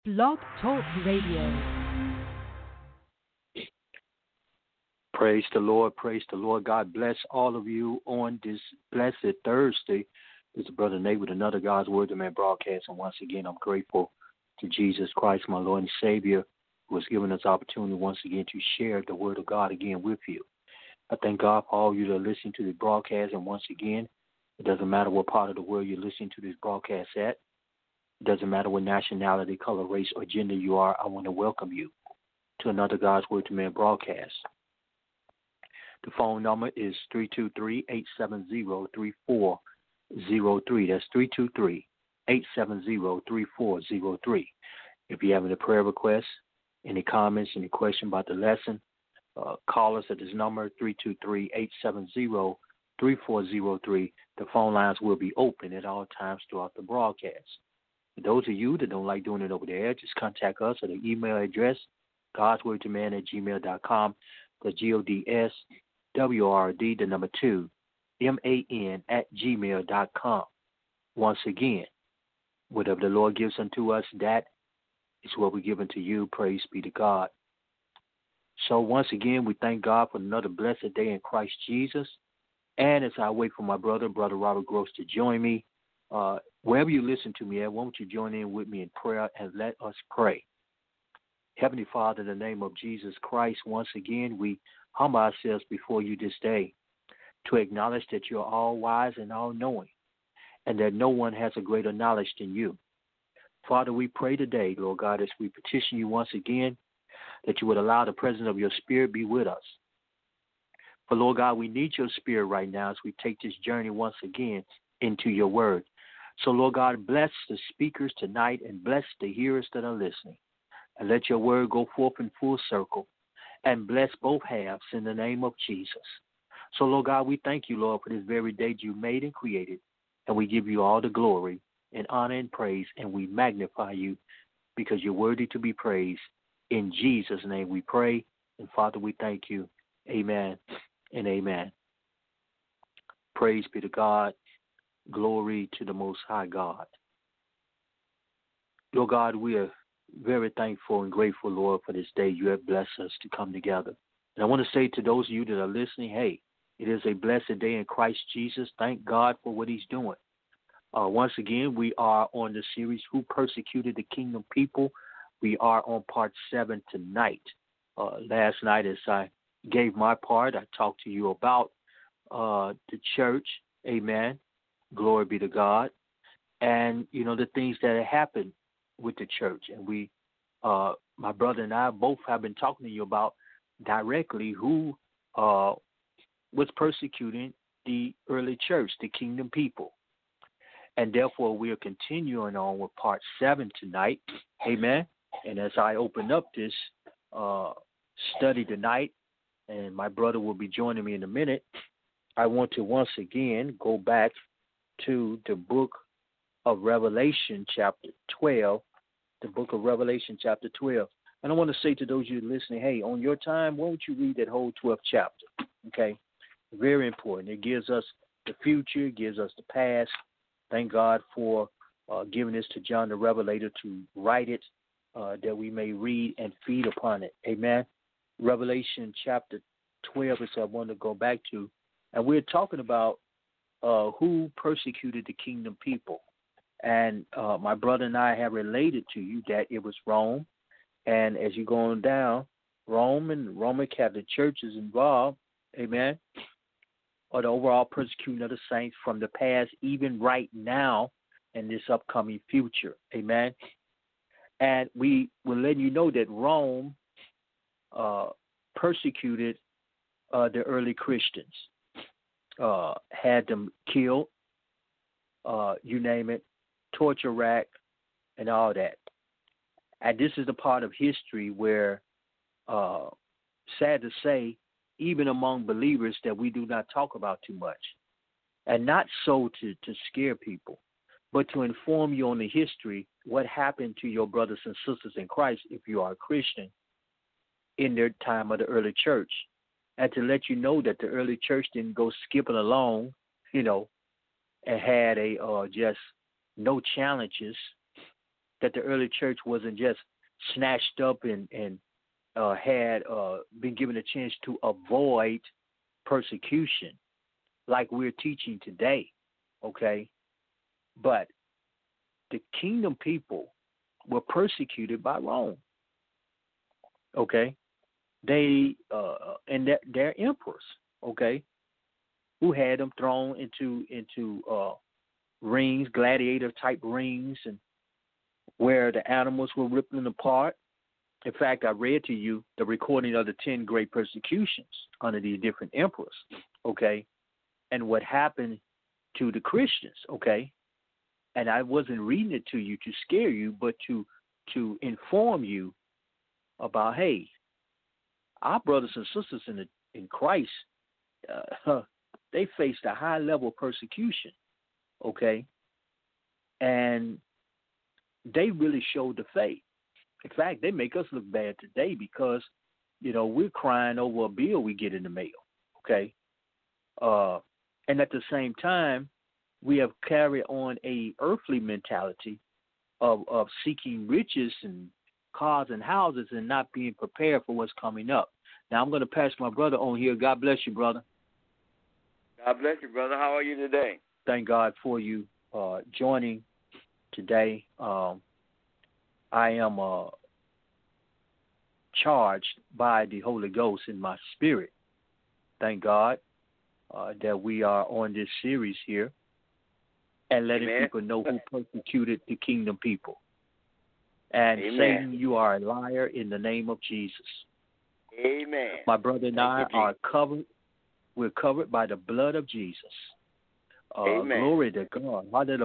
Blog Talk Radio. Praise the Lord. Praise the Lord. God bless all of you on this blessed Thursday. This is Brother Nate with another God's Word to Man broadcast. And once again, I'm grateful to Jesus Christ, my Lord and Savior, who has given us opportunity once again to share the Word of God again with you. I thank God for all of you that are listening to this broadcast. And once again, it doesn't matter what part of the world you're listening to this broadcast at. It doesn't matter what nationality, color, race, or gender you are. I want to welcome you to another God's Word to Man broadcast. The phone number is 323-870-3403. That's 323-870-3403. If you have any prayer requests, any comments, any question about the lesson, call us at this number, 323-870-3403. The phone lines will be open at all times throughout the broadcast. For those of you that don't like doing it over the air, just contact us at the email address, godswordtoman@gmail.com. That's GODSWRD, the number 2, MAN @gmail.com. Once again, whatever the Lord gives unto us, that is what we give unto you. Praise be to God. So once again, we thank God for another blessed day in Christ Jesus. And as I wait for my brother Robert Gross, to join me, wherever you listen to me at, won't you join in with me in prayer and let us pray. Heavenly Father, in the name of Jesus Christ, once again, we humble ourselves before you this day to acknowledge that you're all wise and all knowing, and that no one has a greater knowledge than you. Father, we pray today, Lord God, as we petition you once again, that you would allow the presence of your Spirit be with us. For, Lord God, we need your Spirit right now as we take this journey once again into your word. So, Lord God, bless the speakers tonight and bless the hearers that are listening. And let your word go forth in full circle and bless both halves in the name of Jesus. So, Lord God, we thank you, Lord, for this very day you made and created. And we give you all the glory and honor and praise, and we magnify you because you're worthy to be praised. In Jesus' name we pray. And, Father, we thank you. Amen and amen. Praise be to God. Glory to the Most High God. Lord God, we are very thankful and grateful, Lord, for this day you have blessed us to come together. And I want to say to those of you that are listening, hey, it is a blessed day in Christ Jesus. Thank God for what he's doing. Once again, we are on the series, Who Persecuted the Kingdom People? We are on part 7 tonight. Last night, as I gave my part, I talked to you about the church. Amen. Glory be to God. And, you know, the things that have happened with the church. And we, my brother and I both have been talking to you about directly who was persecuting the early church, the kingdom people. And therefore, we are continuing on with part 7 tonight. Amen. And as I open up this study tonight, and my brother will be joining me in a minute, I want to once again go back to the book of Revelation chapter 12, the book of Revelation chapter 12. And I want to say to those of you listening, hey, on your time, won't you read that whole 12th chapter? Okay? Very important. It gives us the future, it gives us the past. Thank God for giving this to John the Revelator to write it, that we may read and feed upon it. Amen? Revelation chapter 12 is what I want to go back to. And we're talking about who persecuted the kingdom people. And my brother and I have related to you that it was Rome. And as you're going down, Rome and Roman Catholic Church is involved, amen, or the overall persecuting of the saints from the past, even right now in this upcoming future, amen. And we will let you know that Rome persecuted the early Christians, had them killed, you name it, torture rack, and all that. And this is the part of history where, sad to say, even among believers that we do not talk about too much. And not so to scare people, but to inform you on the history, what happened to your brothers and sisters in Christ if you are a Christian in their time of the early church. And to let you know that the early church didn't go skipping along, you know, and had a just no challenges that the early church wasn't just snatched up and had been given a chance to avoid persecution like we're teaching today, okay? But the kingdom people were persecuted by Rome, okay? They and their emperors, okay, who had them thrown into rings, gladiator type rings, and where the animals were ripped them apart. In fact, I read to you the recording of the 10 great persecutions under these different emperors, okay, and what happened to the Christians, okay. And I wasn't reading it to you to scare you, but to inform you about, hey, our brothers and sisters in Christ, they faced a high level of persecution, okay, and they really showed the faith. In fact, they make us look bad today because, we're crying over a bill we get in the mail, okay, and at the same time, we have carried on a earthly mentality of seeking riches and cars and houses and not being prepared for what's coming up. Now, I'm going to pass my brother on here. God bless you, brother. God bless you, brother. How are you today? Thank God for you joining today. I am charged by the Holy Ghost in my spirit. Thank God that we are on this series here and letting Amen. people know who persecuted the kingdom people. And Amen. Satan, you are a liar in the name of Jesus. Amen. My brother and I you, are covered. We're covered by the blood of Jesus. Amen. Glory to God.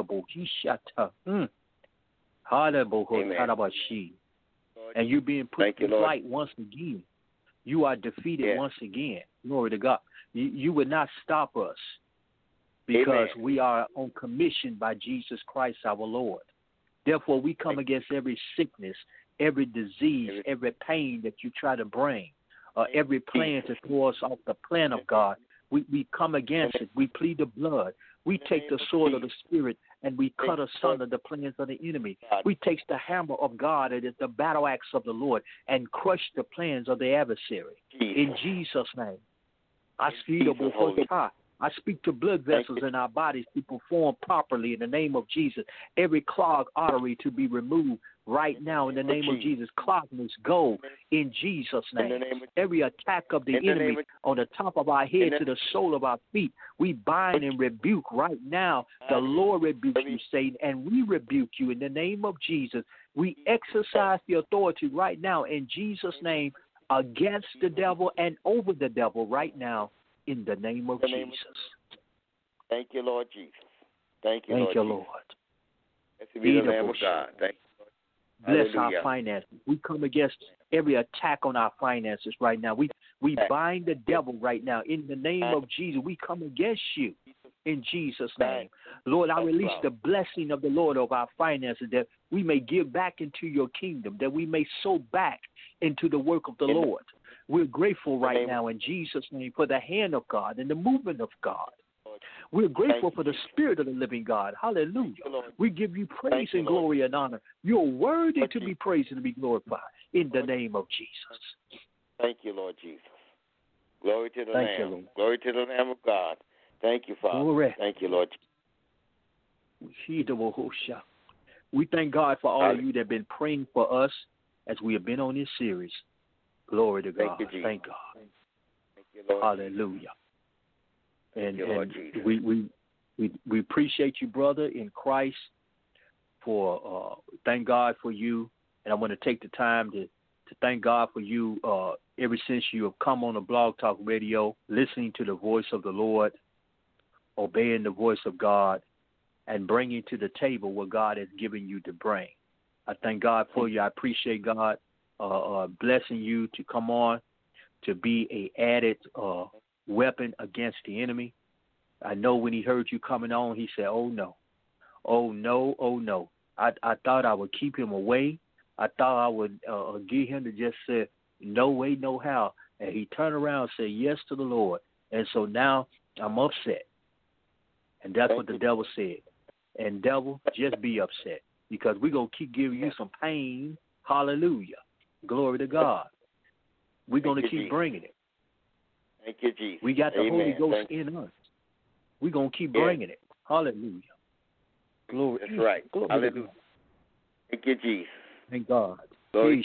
And you're being put to flight once again. You are defeated once again. Glory to God. You would not stop us because we are on commission by Jesus Christ our Lord. Therefore, we come against every sickness, every disease, every pain that you try to bring, every plan to throw us off the plan of God. We come against it. We plead the blood. We take the sword of the Spirit and we cut asunder the plans of the enemy. We take the hammer of God, it is the battle axe of the Lord, and crush the plans of the adversary. In Jesus' name. I speak to blood vessels in our bodies to perform properly in the name of Jesus. Every clogged artery to be removed right now in the name of Jesus. Cloggedness go in Jesus' name. Every attack of the enemy on the top of our head to the sole of our feet, we bind and rebuke right now. The Lord rebukes you, Satan, and we rebuke you in the name of Jesus. We exercise the authority right now in Jesus' name against the devil and over the devil right now in the name of Jesus. Thank you, Lord Jesus. Thank you, Thank Lord. you, Lord. Blessed be the Lamb of God. Thank you, Lord. Bless our finances. We come against every attack on our finances right now. We bind the devil right now in the name of Jesus. We come against you in Jesus' name. Lord, I release the blessing of the Lord over our finances that we may give back into your kingdom, that we may sow back into the work of the Lord. We're grateful right now in Jesus' name for the hand of God and the movement of God. We're grateful for the Spirit of the living God. Hallelujah. We give you praise and glory and honor. You're worthy to be praised and to be glorified in the name of Jesus. Thank you, Lord Jesus. Glory to the Thank Lamb. you, Lord. Glory to the Lamb of God. Thank you, Father. Glory. Thank you, Lord. We thank God for all of you that have been praying for us as we have been on this series. Glory to God. Thank God. Thank you, Lord. Hallelujah. And, you, Lord we appreciate you, brother, in Christ. For thank God for you, and I want to take the time to thank God for you. Ever since you have come on the Blog Talk Radio, listening to the voice of the Lord, obeying the voice of God, and bringing to the table what God has given you to bring. I thank God for you. I appreciate God blessing you to come on to be a added weapon against the enemy. I know when he heard you coming on, he said, oh, no. Oh, no, oh, no. I thought I would keep him away. I thought I would get him to just say, no way, no how. And he turned around and said yes to the Lord. And so now I'm upset. And that's what the devil said. And devil, just be upset. because we're going to keep giving you some pain. Hallelujah. Glory to God. We're going to keep bringing it. Thank you, Jesus. We got the Holy Ghost in us. We're going to keep bringing it. Hallelujah. Glory. That's right. Glory. Hallelujah. Thank you, Jesus. Thank God. Glory.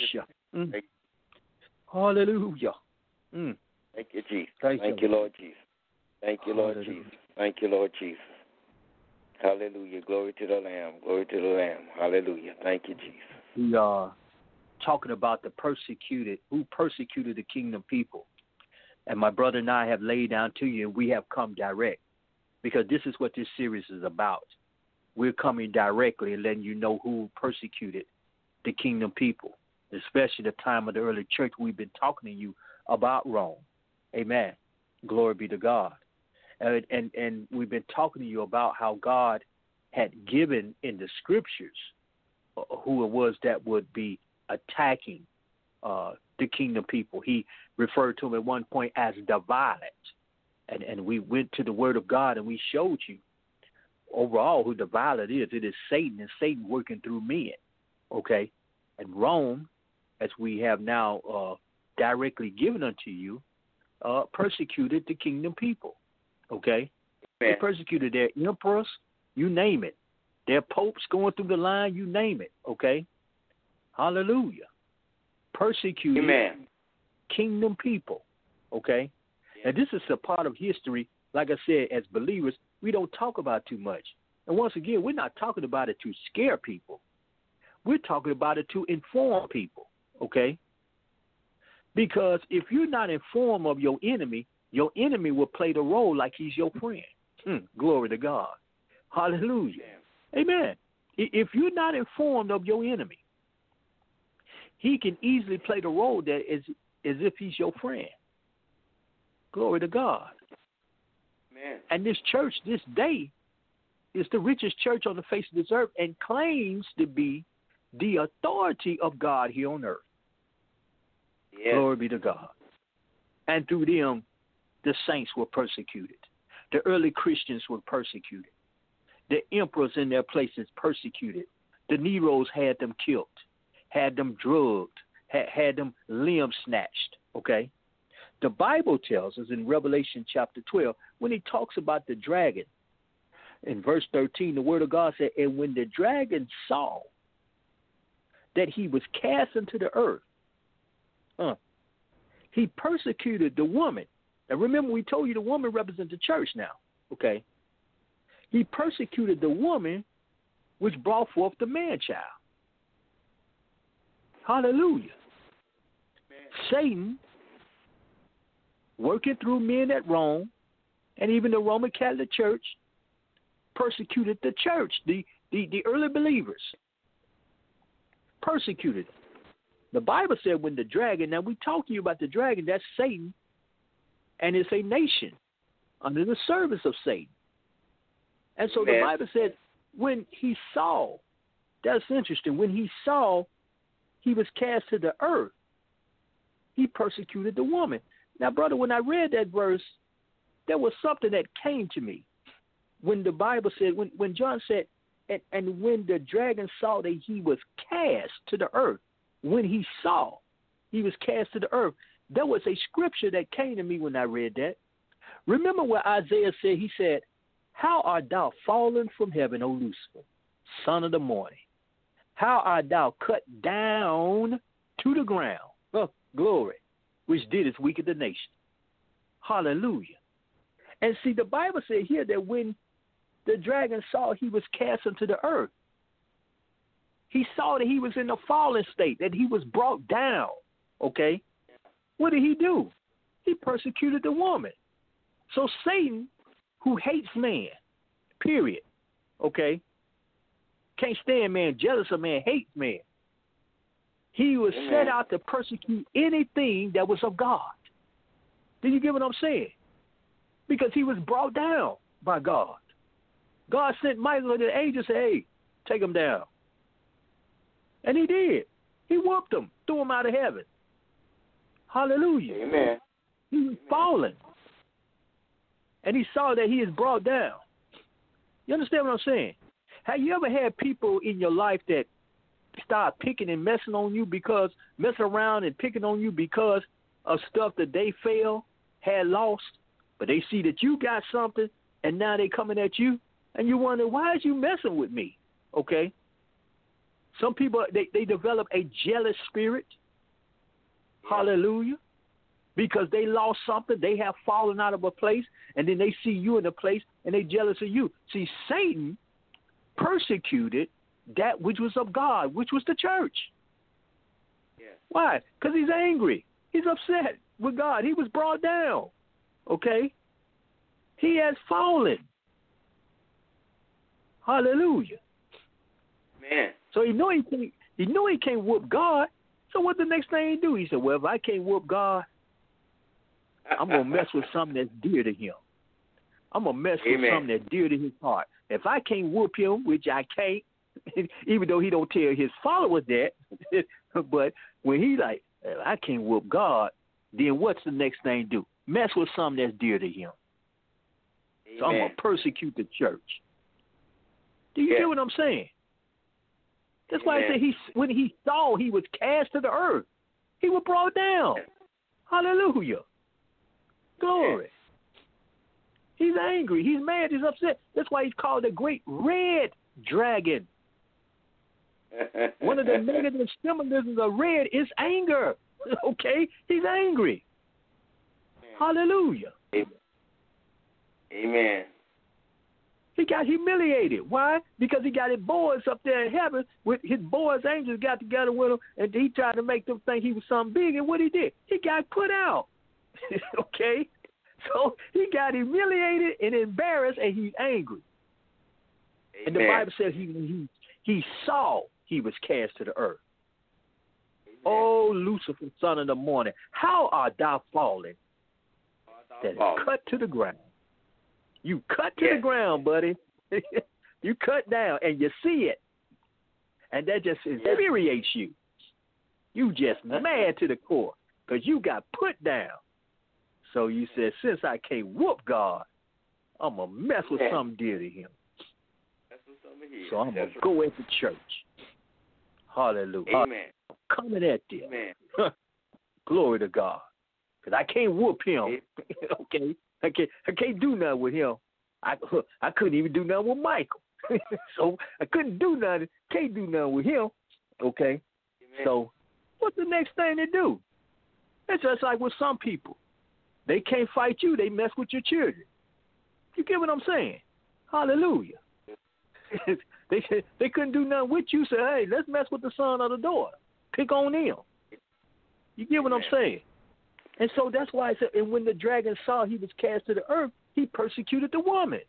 Hallelujah. Thank you, Jesus. Thank you, Lord Jesus. Thank you, Lord Jesus. Thank you, Lord Jesus. Hallelujah. Glory to the Lamb. Glory to the Lamb. Hallelujah. Thank you, Jesus. We are talking about the persecuted, who persecuted the kingdom people. And my brother and I have laid down to you, and we have come direct, because this is what this series is about. We're coming directly and letting you know who persecuted the kingdom people, especially the time of the early church. We've been talking to you about Rome. Amen. Glory be to God. And we've been talking to you about how God had given in the scriptures who it was that would be attacking the kingdom people. He referred to them at one point as the violent. And we went to the word of God and we showed you overall who the violent is. It is Satan, and Satan working through men. Okay? And Rome, as we have now directly given unto you, persecuted the kingdom people. Okay? They persecuted their emperors, you name it. Their popes going through the line, you name it. Okay? Hallelujah. Persecuted kingdom people. Okay? And this is a part of history, like I said, as believers, we don't talk about too much. And once again, we're not talking about it to scare people. We're talking about it to inform people, okay? Because if you're not informed of your enemy will play the role like he's your friend. Glory to God. Hallelujah. Amen. If you're not informed of your enemy, he can easily play the role that is as if he's your friend. Glory to God. Man. And this church, this day, is the richest church on the face of this earth and claims to be the authority of God here on earth. Yes. Glory be to God. And through them, the saints were persecuted. The early Christians were persecuted. The emperors in their places persecuted. The Neros had them killed, had them drugged, had them limbs snatched. Okay? The Bible tells us in Revelation chapter 12, when he talks about the dragon, in verse 13, the word of God said, and when the dragon saw that he was cast into the earth, he persecuted the woman. Now remember, we told you the woman represents the church now, okay? He persecuted the woman which brought forth the man-child. Hallelujah. Satan, working through men at Rome, and even the Roman Catholic Church, persecuted the church, the early believers. Persecuted them. The Bible said when the dragon, now we talk to you about the dragon, that's Satan, and it's a nation under the service of Satan. And so the Bible said when he saw, that's interesting, when he saw he was cast to the earth, he persecuted the woman. Now, brother, when I read that verse, there was something that came to me. When the Bible said, when John said, and when the dragon saw that he was cast to the earth, when he saw he was cast to the earth, there was a scripture that came to me when I read that. Remember what Isaiah said? He said, how art thou fallen from heaven, O Lucifer, son of the morning? How art thou cut down to the ground? Oh, glory, which didst weaken the nation. Hallelujah. And see, the Bible said here that when the dragon saw he was cast into the earth, he saw that he was in a fallen state, that he was brought down. Okay? What did he do? He persecuted the woman. So Satan, who hates man, period, okay, can't stand man, jealous of man, hates man, he was set out to persecute anything that was of God. Do you get what I'm saying? Because he was brought down by God. God sent Michael and the angel said, hey, take him down. And he did. He whooped him, threw him out of heaven. Hallelujah. Amen. He was fallen. And he saw that he is brought down. You understand what I'm saying? Have you ever had people in your life that start picking and messing around and picking on you because of stuff that they had lost, but they see that you got something and now they coming at you and you wonder, why is you messing with me? Okay. Some people, they develop a jealous spirit. Hallelujah. Because they lost something, they have fallen out of a place, and then they see you in a place and they jealous of you. See, Satan persecuted that which was of God, which was the church. Yeah. Why? Because he's angry. He's upset with God. He was brought down. Okay? He has fallen. Hallelujah. Man. So he knew he can't whoop God. So what the next thing he do? He said, well, if I can't whoop God, I'm going to mess with something that's dear to him. I'm going to mess with something that's dear to his heart. If I can't whoop him, which I can't, even though he don't tell his followers that, but when he like, I can't whoop God, then what's the next thing do? Mess with something that's dear to him. Amen. So I'm going to persecute the church. Do you get what I'm saying? That's why I say when he saw he was cast to the earth, he was brought down. Hallelujah. Glory. He's angry. He's mad. He's upset. That's why he's called the great red dragon. One of the negative symbolisms of red is anger. Okay? He's angry. Hallelujah. Amen. He got humiliated. Why? Because he got his boys up there in heaven. With his boys, angels got together with him, and he tried to make them think he was something big. And what he did? He got put out. Okay? So he got humiliated and embarrassed, and he's angry. Amen. And the Bible says he saw he was cast to the earth. Amen. Oh, Lucifer, son of the morning, how art thou fallen? That is cut to the ground. You cut to the ground, buddy. You cut down, and you see it. And that just infuriates you. You just mad to the core because you got put down. So you said, since I can't whoop God, I'm going to mess with something dear to him. So I'm going to go at the church. Hallelujah. Amen. I'm coming at them. Glory to God. Because I can't whoop him. Okay? I can't do nothing with him. I couldn't even do nothing with Michael. So I couldn't do nothing. Can't do nothing with him. Okay? Amen. So what's the next thing to do? It's just like with some people. They can't fight you. They mess with your children. You get what I'm saying? Hallelujah. They couldn't do nothing with you. Say, hey, let's mess with the son or the daughter. Pick on them. You get what I'm saying? And so that's why I said, and when the dragon saw he was cast to the earth, he persecuted the woman.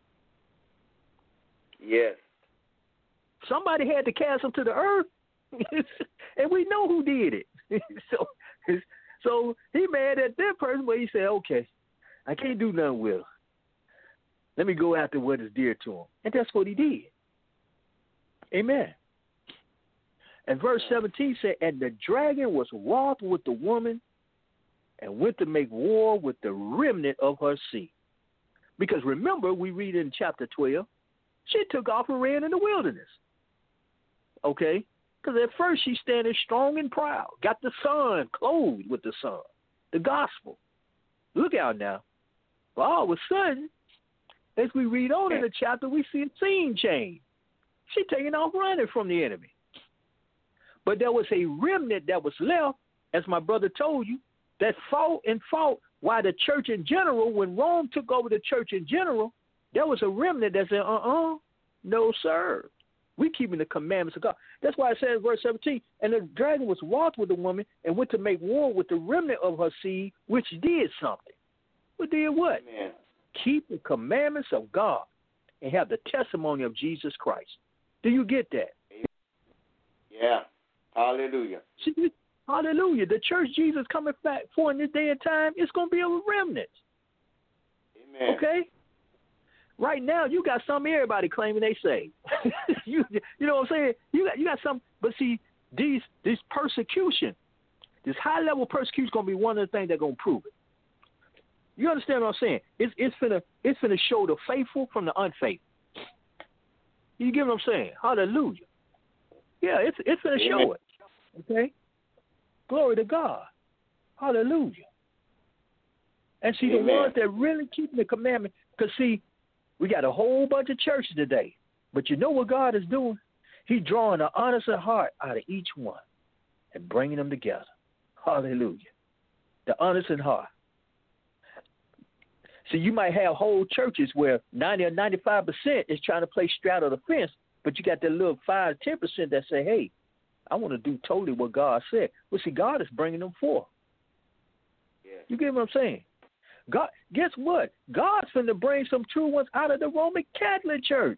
Yes. Somebody had to cast him to the earth, and we know who did it. So he mad at that person, but he said, okay, I can't do nothing with her. Let me go after what is dear to him. And that's what he did. Amen. And verse 17 said, and the dragon was wroth with the woman and went to make war with the remnant of her seed. Because remember, we read in chapter 12, she took off and ran in the wilderness. Okay? Because at first she's standing strong and proud. Got the sun, clothed with the sun. The gospel. Look out now. But all of a sudden, as we read on in the chapter, we see a scene change. She's taking off running from the enemy. But there was a remnant that was left, as my brother told you, that fought while the church in general, when Rome took over the church in general, there was a remnant that said, no, sir. We keeping the commandments of God. That's why it says in verse 17, and the dragon was wroth with the woman and went to make war with the remnant of her seed, which did something. But did what? Amen. Keep the commandments of God and have the testimony of Jesus Christ. Do you get that? Yeah. Hallelujah. See, hallelujah. The church Jesus coming back for in this day and time, it's going to be a remnant. Amen. Okay? Right now, you got everybody claiming they saved. you know what I'm saying? You got some, but see, this persecution, this high-level persecution is going to be one of the things that's going to prove it. You understand what I'm saying? It's finna show the faithful from the unfaithful. You get what I'm saying? Hallelujah. Yeah, it's going to show it. Okay? Glory to God. Hallelujah. And see, the ones that really keep the commandment, because see, we got a whole bunch of churches today. But you know what God is doing? He's drawing an honest heart out of each one and bringing them together. Hallelujah. The honest heart. See, you might have whole churches where 90 or 95% is trying to play straddle the fence, but you got that little 5 to 10% that say, hey, I want to do totally what God said. Well, see, God is bringing them forth. Yeah. You get what I'm saying? God, guess what? God's going to bring some true ones out of the Roman Catholic Church.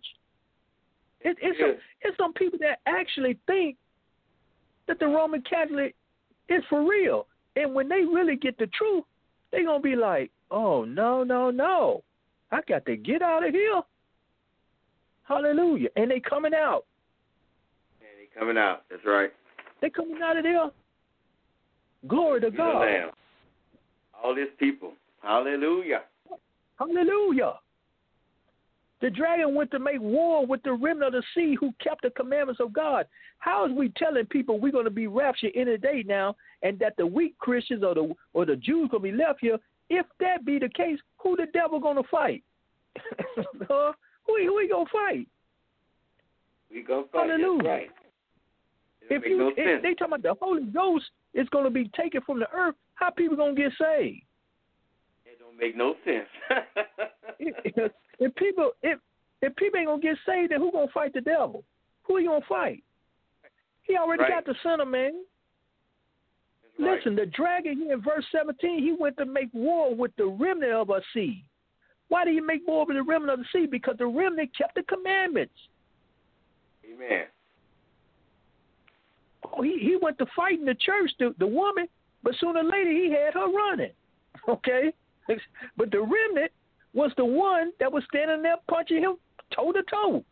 It's some people that actually think that the Roman Catholic is for real. And when they really get the truth, they're going to be like, oh, no. I got to get out of here. Hallelujah. And they coming out. That's right. They coming out of there. Glory to God. Lamb. All these people. Hallelujah. Hallelujah. The dragon went to make war with the remnant of the sea who kept the commandments of God. How is we telling people we're going to be raptured any day now, and that the weak Christians or the Jews going to be left here? If that be the case, who the devil going to fight? Who he going to fight? We going to fight. Hallelujah. That's right. If they talking about the Holy Ghost is going to be taken from the earth, how people going to get saved? It don't make no sense. If people ain't gonna get saved, then who gonna fight the devil? Who he gonna fight? He already got the sinner, man. Right. Listen, the dragon here in verse 17, he went to make war with the remnant of a seed. Why did he make war with the remnant of the seed? Because the remnant kept the commandments. Amen. Oh, he went to fight in the church, the woman, but sooner or later he had her running. Okay? But the remnant was the one that was standing there punching him toe to toe.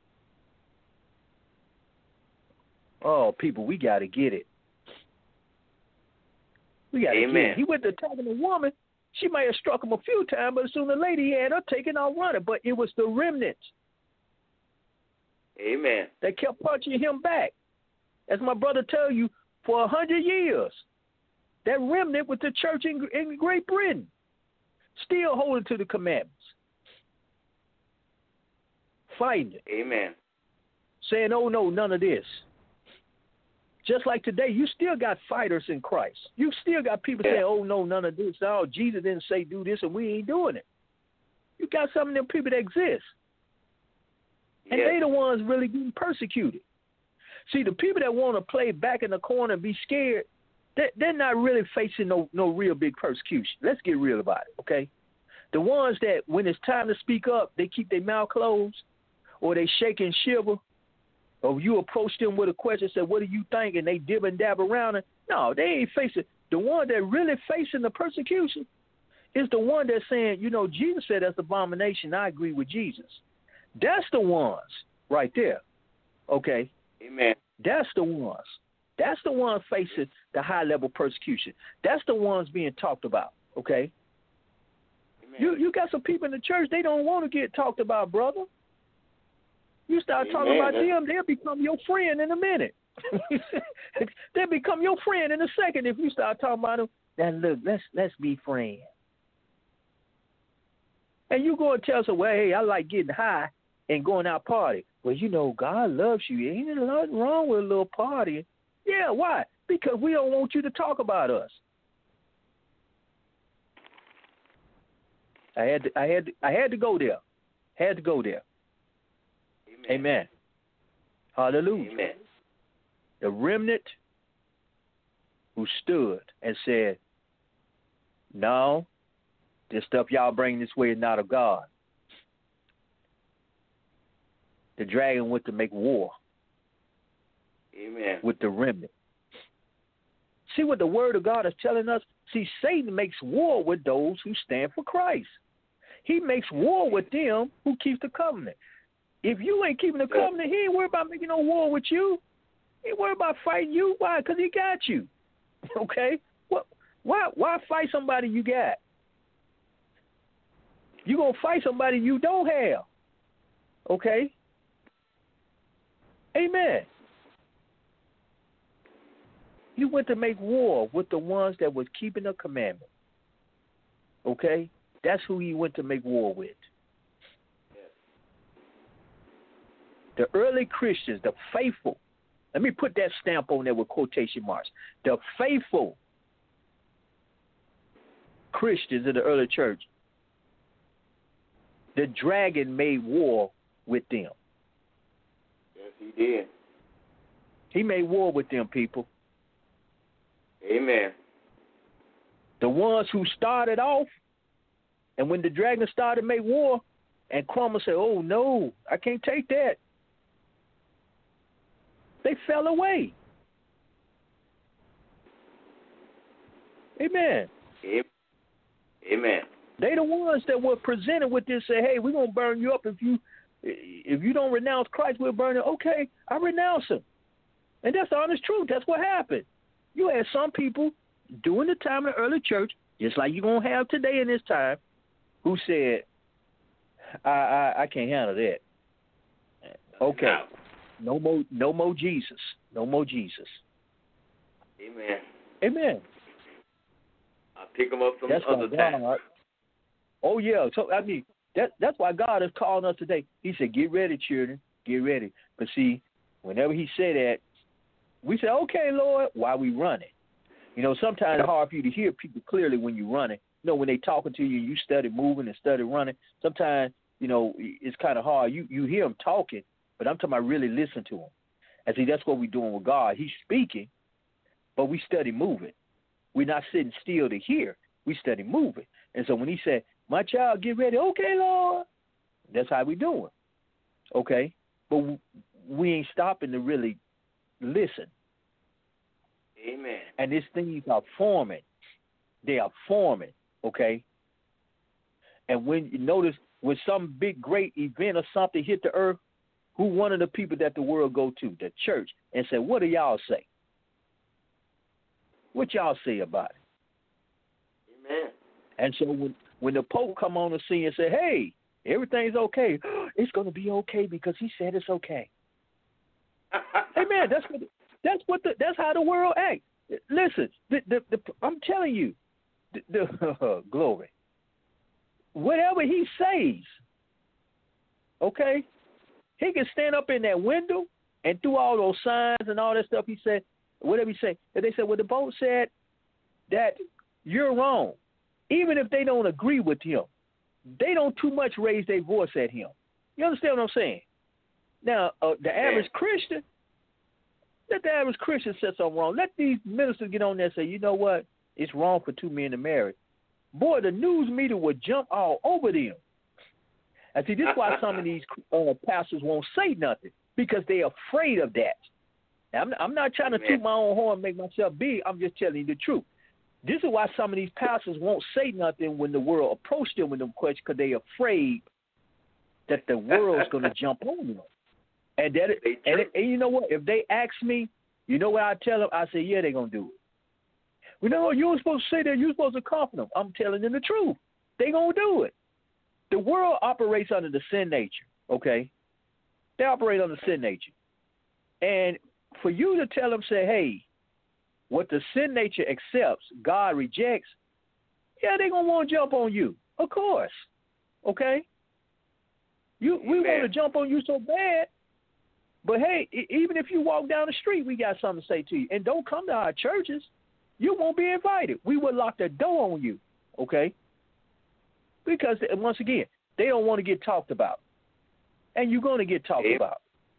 Oh, people, we got to get it. We got to get it. He went to attacking the woman. She might have struck him a few times, but sooner or later he had her taken out running. But it was the remnant. Amen. That kept punching him back. As my brother tell you, for 100 years, that remnant with the church in Great Britain, still holding to the commandments. Fighting it. Amen. Saying, oh, no, none of this. Just like today, you still got fighters in Christ. You still got people saying, oh, no, none of this. Oh, Jesus didn't say do this, and we ain't doing it. You got some of them people that exist. And they the ones really getting persecuted. See, the people that want to play back in the corner and be scared, they're not really facing no real big persecution. Let's get real about it, okay? The ones that, when it's time to speak up, they keep their mouth closed, or they shake and shiver, or you approach them with a question, say, what do you think? And they dib and dab around it. No, they ain't facing. The one that really facing the persecution is the one that's saying, you know, Jesus said that's abomination. I agree with Jesus. That's the ones right there, okay? Amen. That's the ones. That's the ones facing the high-level persecution. That's the ones being talked about, okay? Amen. You got some people in the church, they don't want to get talked about, brother. You start talking about them, they'll become your friend in a minute. They'll become your friend in a second if you start talking about them. Now, look, let's be friends. And you go and tell someone, well, hey, I like getting high and going out party. Well, you know, God loves you. Ain't there nothing wrong with a little party? Yeah, why? Because we don't want you to talk about us. I had to go there. Had to go there. Amen. Hallelujah. Amen. The remnant who stood and said, no, this stuff y'all bring this way is not of God. The dragon went to make war. Amen. With the remnant. See what the word of God is telling us? See, Satan makes war with those who stand for Christ. He makes war with them who keep the covenant. If you ain't keeping the covenant, he ain't worried about making no war with you. He ain't worried about fighting you. Why? Because he got you. Okay? Why fight somebody you got? You going to fight somebody you don't have. Okay? Amen. He went to make war with the ones that was keeping the commandment. Okay? That's who he went to make war with. The early Christians, the faithful. Let me put that stamp on there with quotation marks. The faithful Christians in the early church, the dragon made war with them. Yes, he did. He made war with them, people. Amen. The ones who started off, and when the dragon started to make war, and Cromwell said, oh, no, I can't take that. They fell away. Amen. Amen. They the ones that were presented with this, say, hey, we're going to burn you up. If you don't renounce Christ, we'll burn you. Okay, I renounce him. And that's the honest truth. That's what happened. You had some people during the time of the early church, just like you're going to have today in this time, who said, I can't handle that. Okay. No more Jesus. No more Jesus. Amen. Amen. I'll pick them up from that's the other time. Oh, yeah. So, I mean, that's why God is calling us today. He said, get ready, children. Get ready. But see, whenever he said that, we say, okay, Lord, while we running. You know, sometimes it's hard for you to hear people clearly when you're running. You know, when they talking to you, you study moving and study running. Sometimes, you know, it's kind of hard. You hear them talking, but I'm talking about really listen to them. And see, that's what we're doing with God. He's speaking, but we study moving. We're not sitting still to hear. We study moving. And so when he said, my child, get ready. Okay, Lord. That's how we doing. Okay? But we ain't stopping to really listen. Amen. And these things are forming. They are forming, okay? And when you notice, when some big, great event or something hit the earth, who one of the people that the world go to? The church. And say, what do y'all say? What y'all say about it? Amen. And so when the Pope come on the scene and say, hey, everything's okay, it's going to be okay because he said it's okay. Amen. That's how the world acts. Listen, I'm telling you, glory. Whatever he says, okay, he can stand up in that window and through all those signs and all that stuff he said, whatever he said, and they said, well, the Pope said that you're wrong. Even if they don't agree with him, they don't too much raise their voice at him. You understand what I'm saying? Now, the average Christian, let the average Christian say something wrong. Let these ministers get on there and say, you know what? It's wrong for two men to marry. Boy, the news media would jump all over them. And see, this is why some of these pastors won't say nothing, because they're afraid of that. Now, I'm not trying to toot my own horn and make myself big. I'm just telling you the truth. This is why some of these pastors won't say nothing when the world approach them with them questions, because they're afraid that the world's going to jump on them. And you know what? If they ask me, you know what I tell them? I say, yeah, they're going to do it. You know, you were supposed to say that. You're supposed to comfort them. I'm telling them the truth. They're going to do it. The world operates under the sin nature, okay? They operate under sin nature. And for you to tell them, say, hey, what the sin nature accepts, God rejects, yeah, they're going to want to jump on you. Of course. Okay? We want to jump on you so bad. But, hey, even if you walk down the street, we got something to say to you. And don't come to our churches. You won't be invited. We will lock the door on you. Okay? Because, once again, they don't want to get talked about. And you're going to get talked about.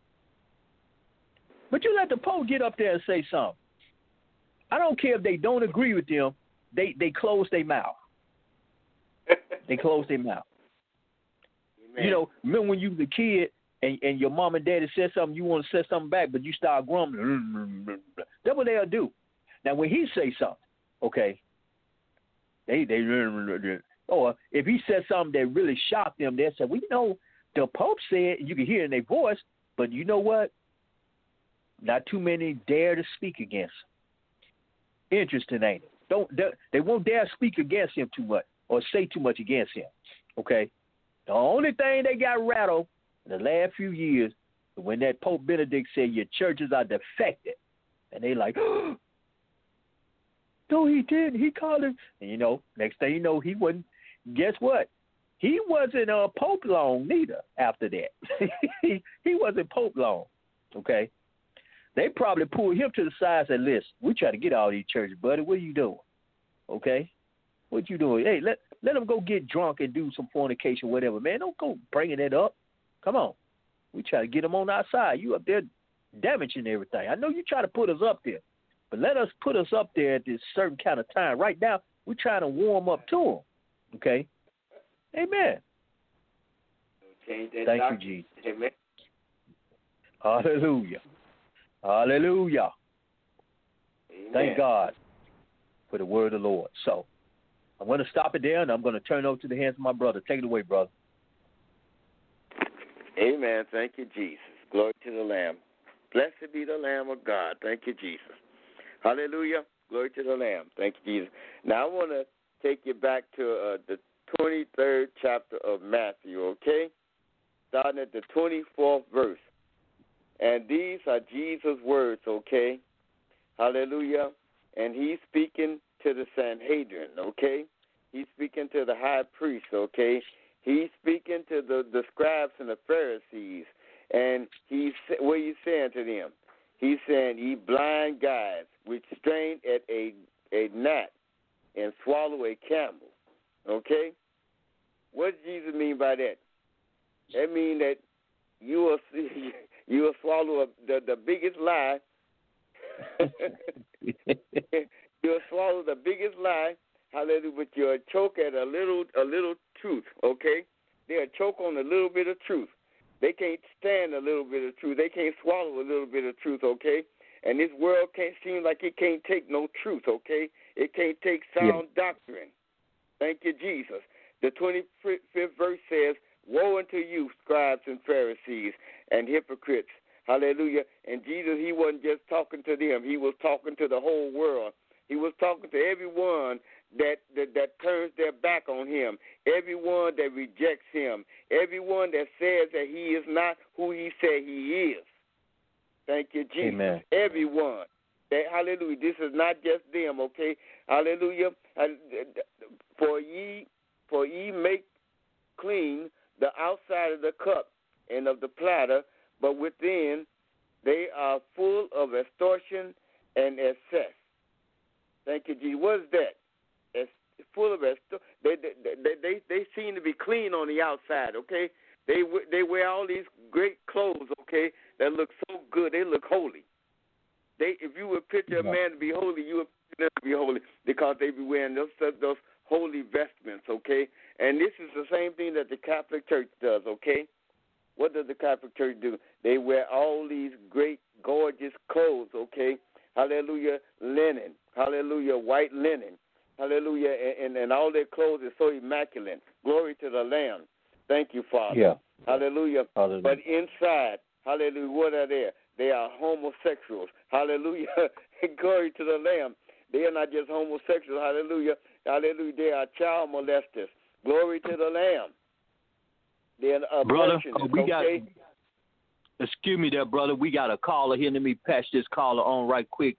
But you let the Pope get up there and say something. I don't care if they don't agree with them. They close their mouth. They close their mouth. Amen. You know, remember when you was a kid and your mom and daddy said something, you want to say something back, but you start grumbling. That's what they'll do. Now, when he say something, okay, or if he said something that really shocked them, they'll say, well, you know, the Pope said, you can hear it in their voice, but you know what? Not too many dare to speak against him. Interesting, ain't it? They won't dare speak against him too much or say too much against him, okay? The only thing they got rattled in the last few years When that Pope Benedict said your churches are defected, and they like, oh, no, he didn't. He called him. And, next thing you know, he wasn't. Guess what? He wasn't Pope long neither after that. he wasn't Pope long, okay? They probably pulled him to the side and said, listen, we try to get all these churches, buddy. What are you doing, okay? What you doing? Hey, let them go get drunk and do some fornication, whatever. Man, don't go bringing it up. Come on. We try to get them on our side. You up there damaging everything. I know you try to put us up there, but let us put us up there at this certain kind of time. Right now, we're trying to warm up to them, okay? Amen. Thank you, Jesus. Amen. Hallelujah. Hallelujah. Amen. Thank God for the word of the Lord. So I'm going to stop it there, and I'm going to turn it over to the hands of my brother. Take it away, brother. Amen. Thank you, Jesus. Glory to the Lamb. Blessed be the Lamb of God. Thank you, Jesus. Hallelujah. Glory to the Lamb. Thank you, Jesus. Now I want to take you back to the 23rd chapter of Matthew, okay? Starting at the 24th verse. And these are Jesus' words, okay? Hallelujah. And he's speaking to the Sanhedrin, okay? He's speaking to the high priest, okay? He's speaking to the scribes and the Pharisees. And what he's saying to them? He's saying, ye blind guides, which strain at a gnat and swallow a camel. Okay? What does Jesus mean by that? That means that you will swallow the biggest lie. You'll swallow the biggest lie, hallelujah, but you'll choke at a little truth, okay? They'll choke on a little bit of truth. They can't stand a little bit of truth. They can't swallow a little bit of truth, okay? And this world can't seem like it can't take no truth, okay? It can't take sound doctrine. Thank you, Jesus. The 25th verse says, woe unto you, scribes and Pharisees and hypocrites. Hallelujah. And Jesus, he wasn't just talking to them. He was talking to the whole world. He was talking to everyone that turns their back on him, everyone that rejects him, everyone that says that he is not who he said he is. Thank you, Jesus. Amen. Everyone. Hallelujah. This is not just them, okay? Hallelujah. For ye make clean the outside of the cup and of the platter, but within they are full of extortion and excess. Thank you, Jesus. What is that? It's full of extortion. They seem to be clean on the outside, okay? They wear all these great clothes, okay, that look so good. They look holy. If you would picture a man to be holy, you would picture them to be holy because they be wearing those holy vestments, okay? And this is the same thing that the Catholic Church does, okay? What does the Catholic Church do? They wear all these great, gorgeous clothes, okay? Hallelujah, linen. Hallelujah, white linen. Hallelujah, and all their clothes are so immaculate. Glory to the Lamb. Thank you, Father. Yeah. Hallelujah. Hallelujah. But inside, hallelujah, what are they? They are homosexuals. Hallelujah. Glory to the Lamb. They are not just homosexuals. Hallelujah. Hallelujah. They are child molesters. Glory to the Lamb. They are brother, okay? Excuse me there, brother. We got a caller here. Let me patch this caller on right quick.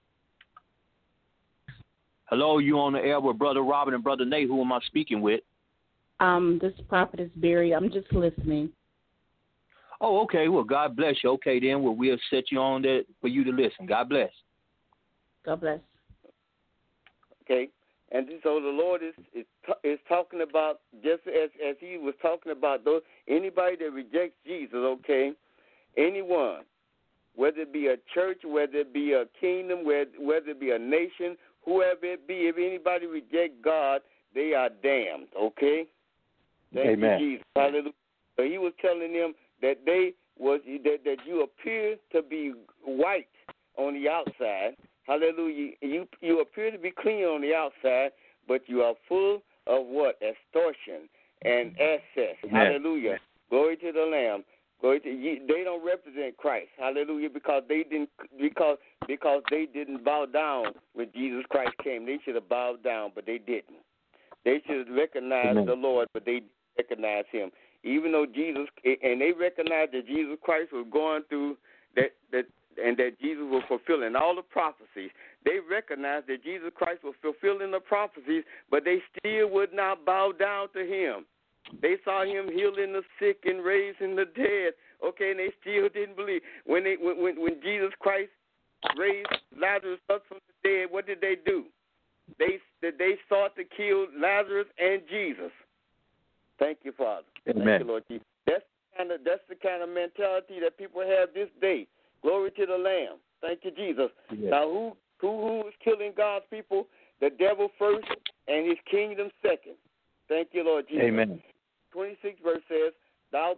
Hello, you on the air with Brother Robin and Brother Nate. Who am I speaking with? This Prophetess Berry. I'm just listening. Oh, okay. Well, God bless you. Okay, then. Well, we'll set you on there for you to listen. God bless. God bless. Okay. And so the Lord is talking about, just as he was talking about those, anybody that rejects Jesus, okay, anyone, whether it be a church, whether it be a kingdom, whether it be a nation, whoever it be, if anybody rejects God, they are damned, okay? Thank Amen. you, Jesus. Hallelujah. So he was telling them that that you appear to be white on the outside. Hallelujah. You appear to be clean on the outside, but you are full of what? Extortion and excess. Amen. Hallelujah. Glory to the Lamb. Glory to you. They don't represent Christ. Hallelujah. Because they didn't bow down when Jesus Christ came. They should have bowed down, but they didn't. They should have recognized the Lord, but they didn't recognize him. even though Jesus, and they recognized that Jesus Christ was going through that, and that Jesus was fulfilling all the prophecies. They recognized that Jesus Christ was fulfilling the prophecies, but they still would not bow down to him. They saw him healing the sick and raising the dead, okay, and they still didn't believe. When Jesus Christ raised Lazarus up from the dead, what did they do? They sought to kill Lazarus and Jesus. Thank you, Father. Amen. Thank you, Lord Jesus. That's the kind of mentality that people have this day. Glory to the Lamb. Thank you, Jesus. Yes. Now, who is killing God's people? The devil first and his kingdom second. Thank you, Lord Jesus. Amen. 26 verse says, Thou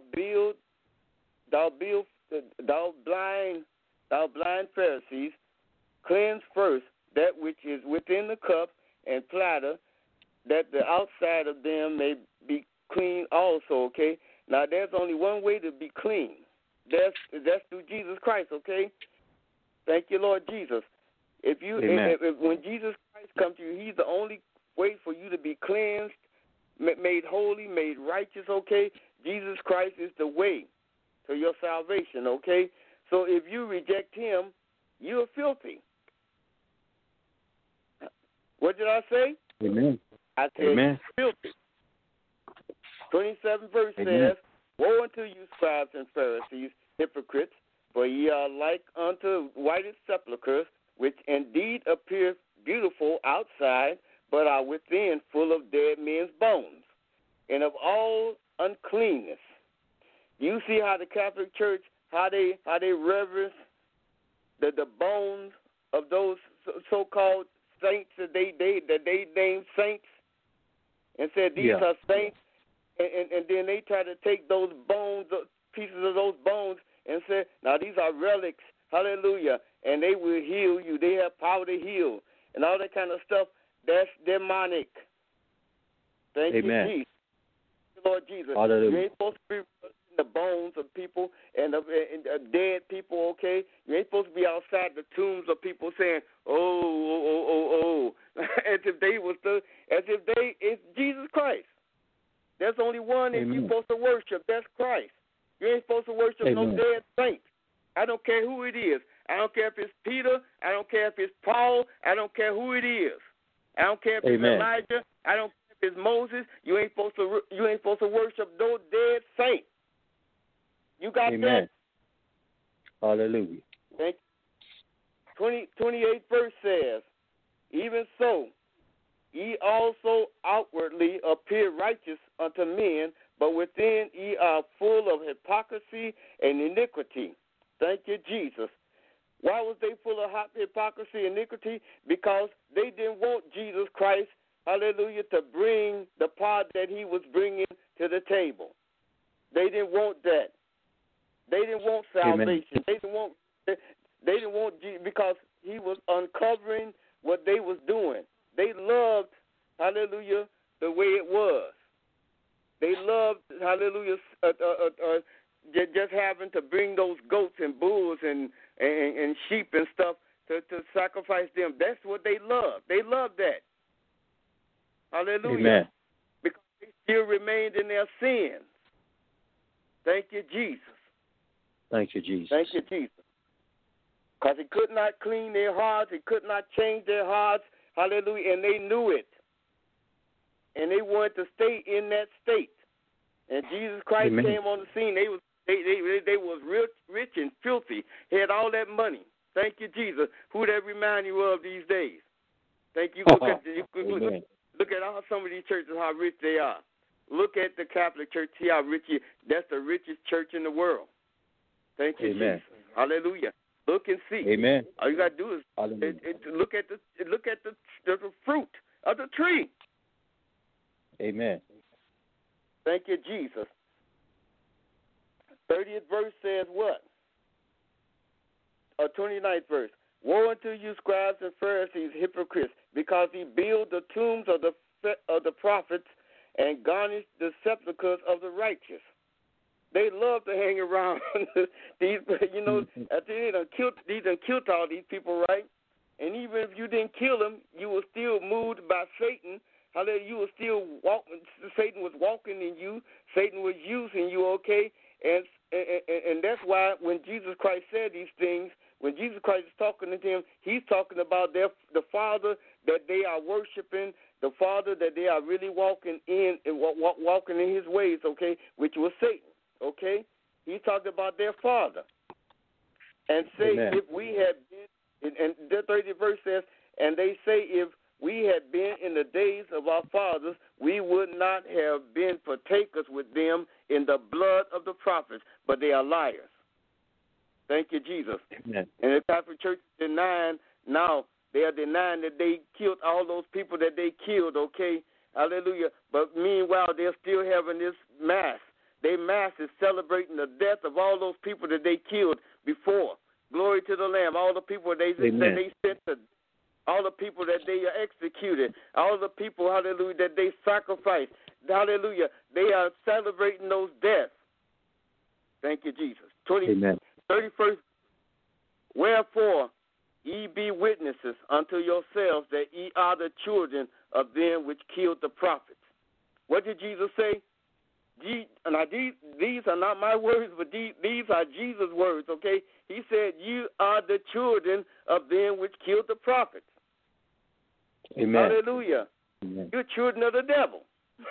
blind Pharisees, cleanse first that which is within the cup and platter, that the outside of them may be clean also, okay? Now, there's only one way to be clean. That's through Jesus Christ, okay? Thank you, Lord Jesus. If when Jesus Christ comes to you, he's the only way for you to be cleansed, made holy, made righteous, okay? Jesus Christ is the way to your salvation, okay? So if you reject him, you're filthy. What did I say? Amen. I said Amen. filthy. 27 verse Amen. says, Woe unto you, scribes and Pharisees, hypocrites, for ye are like unto whited sepulchres, which indeed appear beautiful outside, but are within full of dead men's bones, and of all uncleanness. You see how the Catholic Church, how they reverence the bones of those so-called saints that they named saints, and said these are saints, and then they try to take those bones, pieces of those bones, and say, now these are relics, hallelujah, and they will heal you. They have power to heal, and all that kind of stuff. That's demonic. Thank you, Jesus. Lord Jesus. Hallelujah. You ain't supposed to be in the bones of people and dead people, okay? You ain't supposed to be outside the tombs of people saying, oh, as if it's Jesus Christ. There's only one that you're supposed to worship. That's Christ. You ain't supposed to worship no dead saints. I don't care who it is. I don't care if it's Peter. I don't care if it's Paul. I don't care who it is. I don't care if it's Elijah. I don't care if it's Moses. You ain't supposed to worship no dead saint. You got that? Hallelujah. Thank you. 28 verse says, Even so, ye also outwardly appear righteous unto men, but within ye are full of hypocrisy and iniquity. Thank you, Jesus. Why was they full of hypocrisy and iniquity? Because they didn't want Jesus Christ, hallelujah, to bring the part that he was bringing to the table. They didn't want that. They didn't want salvation. They didn't want Jesus because he was uncovering what they was doing. They loved, hallelujah, the way it was. They loved, hallelujah, just having to bring those goats and bulls and sheep and stuff to sacrifice them. That's what they loved. They loved that. Hallelujah. Amen. Because they still remained in their sins. Thank you, Jesus. Thank you, Jesus. Thank you, Jesus. Because he could not clean their hearts. He could not change their hearts. Hallelujah. And they knew it. And they wanted to stay in that state. And Jesus Christ came on the scene. They was rich and filthy. Had all that money. Thank you, Jesus. Who that remind you of these days? Thank you. Look at how some of these churches, how rich they are. Look at the Catholic Church. See how rich that's the richest church in the world. Thank you, Jesus. Hallelujah. Look and see. Amen. All you got to do is look at the fruit of the tree. Amen. Thank you, Jesus. 30th verse says what? 29th verse. Woe unto you, scribes and Pharisees, hypocrites, because ye build the tombs of the prophets and garnish the sepulchres of the righteous. They love to hang around these, they done killed all these people, right? And even if you didn't kill them, you were still moved by Satan hallelujah, you were still walking. Satan was walking in you. Satan was using you, okay? And that's why when Jesus Christ said these things, when Jesus Christ is talking to them, he's talking about the Father that they are worshiping, the Father that they are really walking in and walking in his ways, okay, which was Satan, okay? He's talking about their Father. And say, Amen. if we had been, and the 30th verse says, and they say, if we had been in the days of our fathers, we would not have been partakers with them in the blood of the prophets, but they are liars. Thank you, Jesus. Amen. And the Catholic Church is denying now. They are denying that they killed all those people that they killed, okay? Hallelujah. But meanwhile, they're still having this mass. Their mass is celebrating the death of all those people that they killed before. Glory to the Lamb. All the people that they sent to, all the people that they executed, all the people, hallelujah, that they sacrificed. Hallelujah. They are celebrating those deaths. Thank you, Jesus. Amen. 31st, wherefore ye be witnesses unto yourselves that ye are the children of them which killed the prophets. What did Jesus say? Now, these are not my words, but these are Jesus' words, okay? He said, you are the children of them which killed the prophets. Amen. Hallelujah. Amen. You're children of the devil.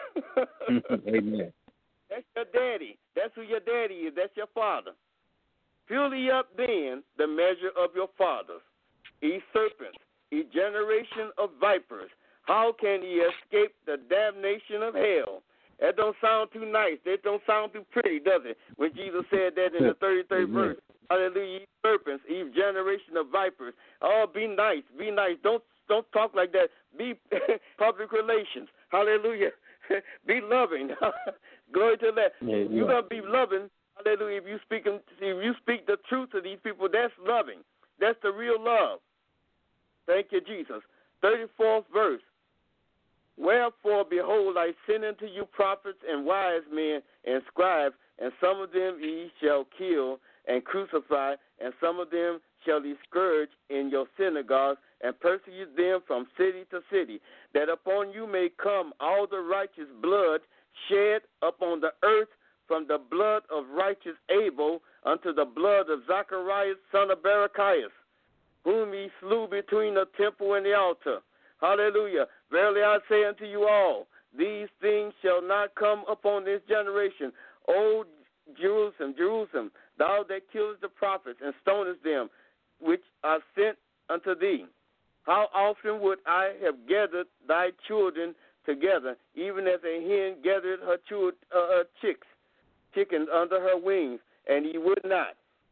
Amen. That's your daddy. That's who your daddy is. That's your father. Fill ye up then the measure of your fathers, ye serpents, ye generation of vipers. How can ye escape the damnation of hell? That don't sound too nice. That don't sound too pretty, does it? When Jesus said that in the 33rd verse. Hallelujah, ye serpents, ye generation of vipers. Oh, be nice, be nice. Don't talk like that. Be public relations. Hallelujah. Be loving. Glory to that. You're gonna be loving. Hallelujah. If you speak the truth to these people, that's loving. That's the real love. Thank you, Jesus. 34th verse. Wherefore, behold, I send unto you prophets and wise men and scribes, and some of them ye shall kill and crucify, and some of them shall ye scourge in your synagogues, and persecute them from city to city, that upon you may come all the righteous blood shed upon the earth, from the blood of righteous Abel unto the blood of Zacharias, son of Barachias, whom ye slew between the temple and the altar. Hallelujah. Verily I say unto you all, these things shall not come upon this generation. O Jerusalem, Jerusalem, thou that killest the prophets and stonest them, which are sent unto thee. How often would I have gathered thy children together, even as a hen gathered her chickens under her wings, and ye would not.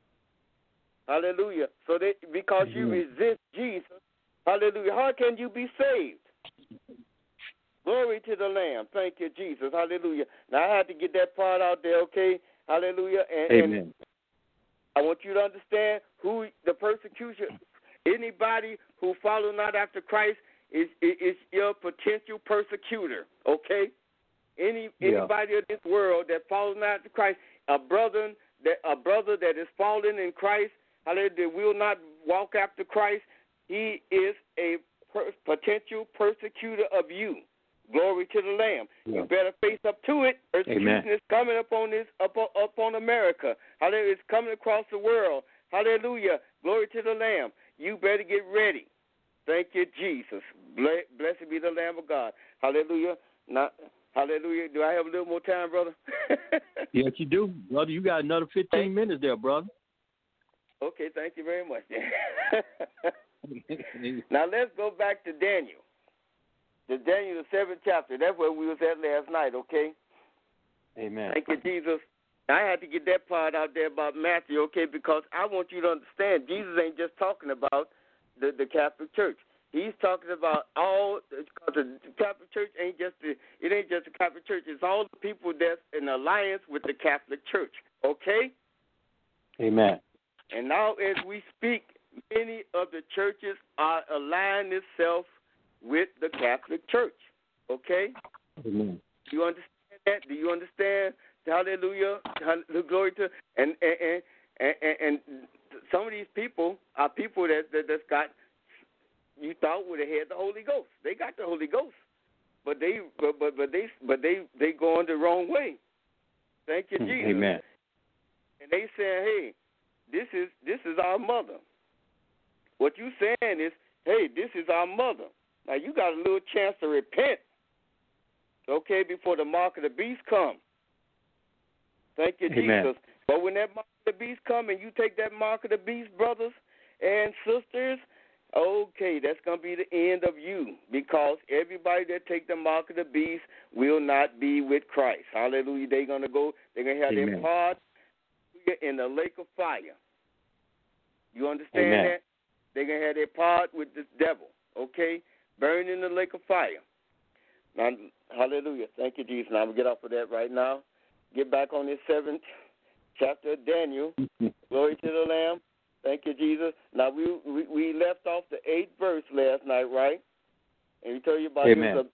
Hallelujah. So that because you resist Jesus, hallelujah, how can you be saved? Glory to the Lamb. Thank you, Jesus. Hallelujah. Now, I had to get that part out there, okay? Hallelujah. And I want you to understand who the persecution, anybody who follow not after Christ is your potential persecutor, okay? Anybody in this world that follows not after Christ, a brother that is fallen in Christ, hallelujah, that will not walk after Christ, he is a potential persecutor of you. Glory to the Lamb. Yeah. You better face up to it. Persecution is coming upon upon America. Hallelujah. It's coming across the world. Hallelujah. Glory to the Lamb. You better get ready. Thank you, Jesus. Blessed be the Lamb of God. Hallelujah. Now, hallelujah. Do I have a little more time, brother? Yes, you do. Brother, you got another 15 minutes there, brother. Okay, thank you very much. Now, let's go back to Daniel. The Daniel, the 7th chapter. That's where we was at last night, okay? Amen. Thank you, Jesus. I had to get that part out there about Matthew, okay, because I want you to understand Jesus ain't just talking about the Catholic Church. He's talking about all, because the Catholic Church ain't just the Catholic Church. It's all the people that's in alliance with the Catholic Church, okay? Amen. And now as we speak, many of the churches are aligning themselves with the Catholic Church, okay? Amen. Do you understand that? Do you understand? Hallelujah. Glory to and some of these people are people that's got, you thought would have had the Holy Ghost. They got the Holy Ghost. but they going the wrong way. Thank you, Jesus. Amen. And they saying, hey, this is our mother. What you saying is, hey, this is our mother. Now you got a little chance to repent, okay, before the mark of the beast come. Thank you, Amen. Jesus. But when that mark of the beast come and you take that mark of the beast, brothers and sisters, okay, that's going to be the end of you, because everybody that take the mark of the beast will not be with Christ. Hallelujah. They're going to have Amen. their part in the lake of fire. You understand Amen. that? They're going to have their part with this devil, okay? Burn in the lake of fire. Now, hallelujah. Thank you, Jesus. Now, I'm going to get off of that right now. Get back on this 7th chapter of Daniel. Glory to the Lamb. Thank you, Jesus. Now, we left off the 8th verse last night, right? And we told you about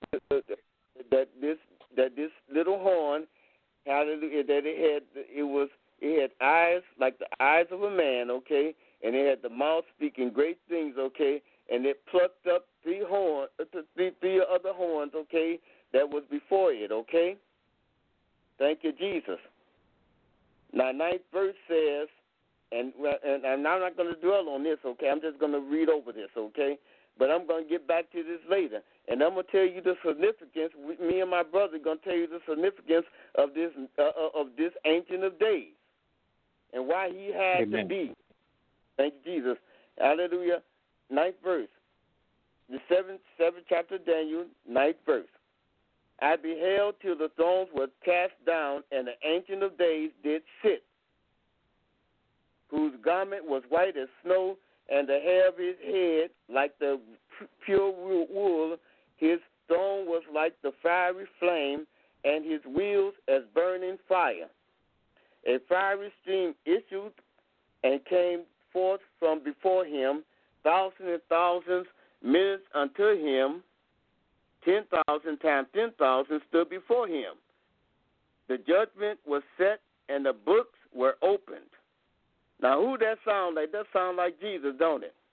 that this little horn, hallelujah, that it had eyes like the eyes of a man, okay? And it had the mouth speaking great things, okay? And it plucked up three other horns, okay, that was before it, okay? Thank you, Jesus. Now, 9th verse says, and I'm not going to dwell on this, okay? I'm just going to read over this, okay? But I'm going to get back to this later. And I'm going to tell you the significance. Me and my brother are going to tell you the significance of this Ancient of Days and why he had Amen. to be. Thank you, Jesus. Hallelujah. 9th verse. The 7th chapter of Daniel, 9th verse. I beheld till the thrones were cast down, and the Ancient of Days did sit, whose garment was white as snow, and the hair of his head like the pure wool. His throne was like the fiery flame, and his wheels as burning fire. A fiery stream issued and came forth from before him. Thousands and thousands minutes unto him. 10,000 times 10,000 stood before him. The judgment was set, and the books were opened. Now, who that sound like? That sound like Jesus, don't it?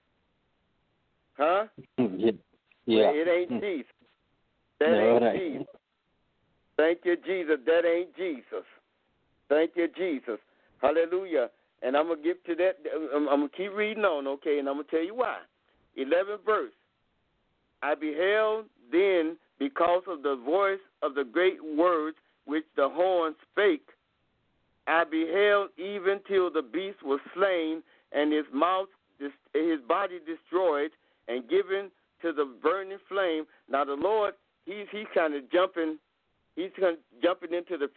Huh? Yeah. Well, it ain't Jesus. That ain't Jesus. Thank you, Jesus. That ain't Jesus. Thank you, Jesus. Hallelujah. And I'm going to get to that. I'm going to keep reading on, okay, and I'm going to tell you why. 11th verse. I beheld then, because of the voice of the great words which the horn spake, I beheld even till the beast was slain, and his body destroyed, and given to the burning flame. Now the Lord, he's kind of jumping. He's jumping into the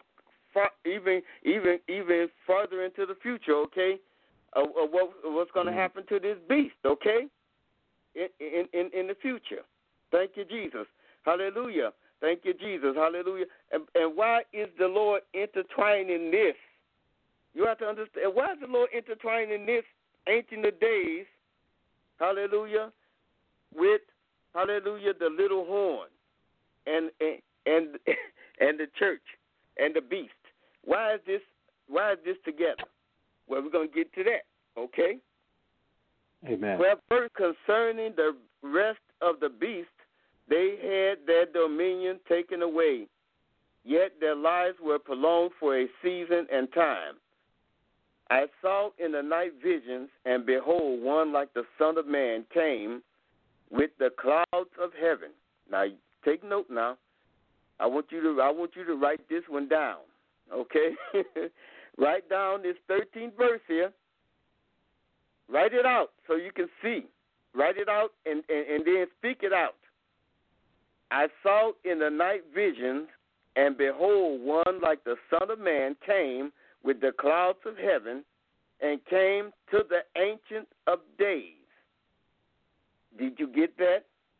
even further into the future. Okay, of what's going to happen to this beast. Okay, in the future. Thank you, Jesus. Hallelujah. Thank you, Jesus. Hallelujah. And why is the Lord intertwining this? You have to understand, why is the Lord intertwining this Ancient of Days, hallelujah, with, hallelujah, the little horn and the church and the beast? Why is this together? Well, we're going to get to that, okay? Amen. Well, first, concerning the rest of the beast, they had their dominion taken away, yet their lives were prolonged for a season and time. I saw in the night visions, and behold, one like the Son of Man came with the clouds of heaven. Now, take note now. I want you to write this one down, okay? Write down this 13th verse here. Write it out so you can see. Write it out and then speak it out. I saw in the night visions, and behold, one like the Son of Man came with the clouds of heaven, and came to the Ancient of Days. Did you get that?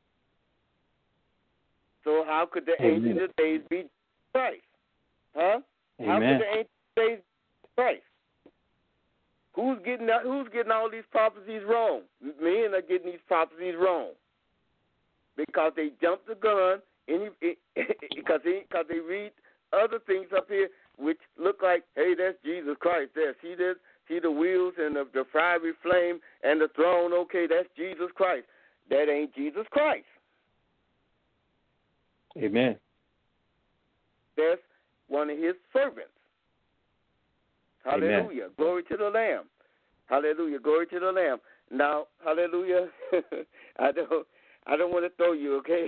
So how could the Amen. Ancient of Days be Christ? Huh? Amen. How could the Ancient of Days be Christ? Who's getting all these prophecies wrong? Men are getting these prophecies wrong because they jumped the gun because they read other things up here which look like, hey, that's Jesus Christ there. See this? See the wheels and the fiery flame and the throne. Okay, that's Jesus Christ. That ain't Jesus Christ. Amen. That's one of his servants. Hallelujah. Amen. Glory to the Lamb. Hallelujah. Glory to the Lamb. Now, hallelujah. I don't want to throw you, okay?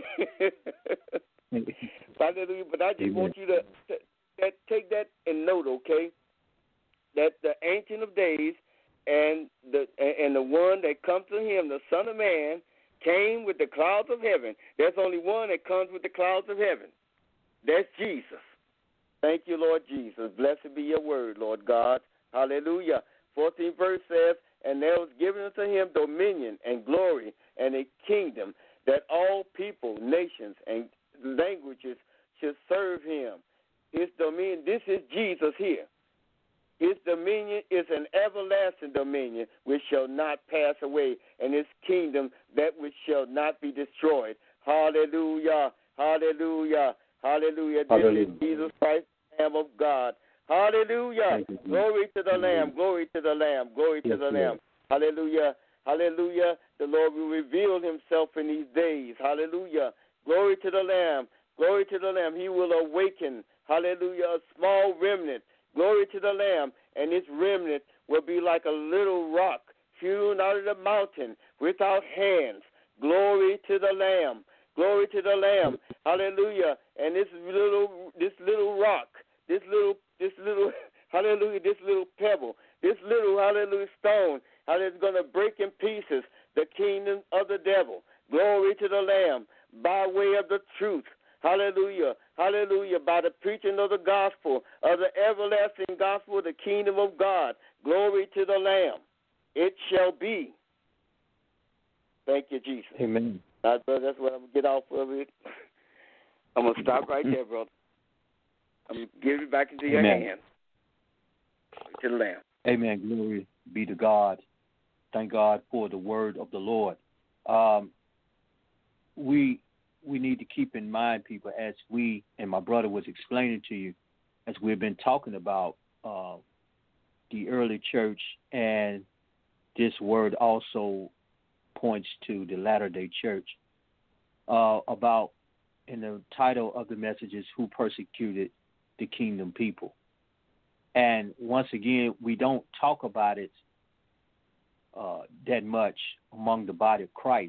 Hallelujah. But I just Amen. want you to take that in note, okay? That the Ancient of Days and the one that comes to him, the Son of Man, came with the clouds of heaven. There's only one that comes with the clouds of heaven. That's Jesus. Thank you, Lord Jesus. Blessed be your word, Lord God. Hallelujah. 14th verse says, and there was given unto him dominion and glory and a kingdom, that all people, nations, and languages should serve him. His dominion, this is Jesus here. His dominion is an everlasting dominion which shall not pass away, and his kingdom that which shall not be destroyed. Hallelujah. Hallelujah. Hallelujah. Hallelujah. This is Jesus Christ, the Lamb of God. Hallelujah. Glory to the Lamb. Glory to the Lamb. Glory to the Lamb. Hallelujah. Hallelujah. The Lord will reveal himself in these days. Hallelujah. Glory to the Lamb. Glory to the Lamb. He will awaken, hallelujah, a small remnant. Glory to the Lamb. And this remnant will be like a little rock hewn out of the mountain without hands. Glory to the Lamb. Glory to the Lamb. Hallelujah. And this little rock, this little hallelujah, this little pebble, this little, hallelujah, stone, how it's going to break in pieces the kingdom of the devil. Glory to the Lamb, by way of the truth. Hallelujah, hallelujah, by the preaching of the gospel, of the everlasting gospel of the kingdom of God. Glory to the Lamb. It shall be. Thank you, Jesus. Amen. That's what I'm going to get off of it. I'm going to stop right there, brother. I'm going to give it back into your hands. To the Lamb. Amen. Glory be to God. Thank God for the word of the Lord. We need to keep in mind, people, as we and my brother was explaining to you, as we've been talking about the early church, and this word also points to the Latter-day Church, about, in the title of the message is Who Persecuted the Kingdom People. And once again, we don't talk about it that much among the body of Christ.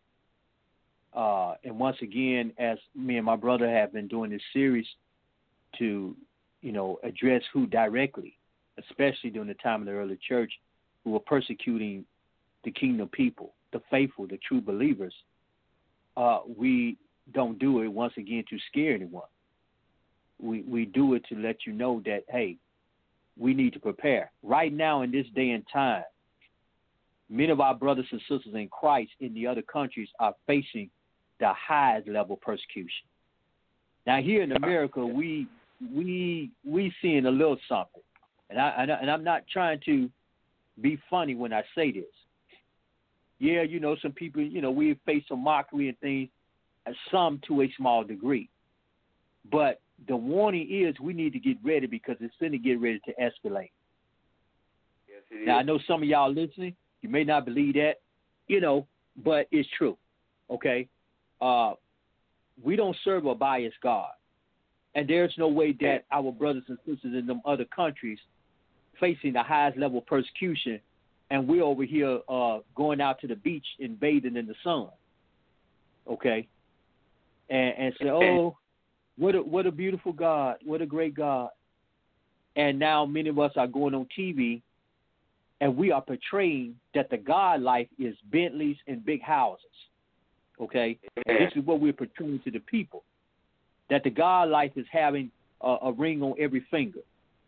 And once again, as me and my brother have been doing this series to, address who directly, especially during the time of the early church, who were persecuting the kingdom people, the faithful, the true believers, we don't do it, once again, to scare anyone. We do it to let you know that, hey, we need to prepare. Right now, in this day and time, many of our brothers and sisters in Christ in the other countries are facing the highest level of persecution. Now, here in America, we seeing a little something, and I'm not trying to be funny when I say this. Yeah, some people, we face some mockery and things, some to a small degree, but the warning is we need to get ready, because it's going to get ready to escalate. Yes, it is. Now, I know some of y'all listening, you may not believe that, but it's true, okay? We don't serve a biased God, and there's no way that our brothers and sisters in them other countries facing the highest level of persecution, and we're over here going out to the beach and bathing in the sun, okay? And say, oh, what a beautiful God, what a great God. And now many of us are going on TV, and we are portraying that the God life is Bentleys and big houses, okay? This is what we're portraying to the people, that the God life is having a ring on every finger,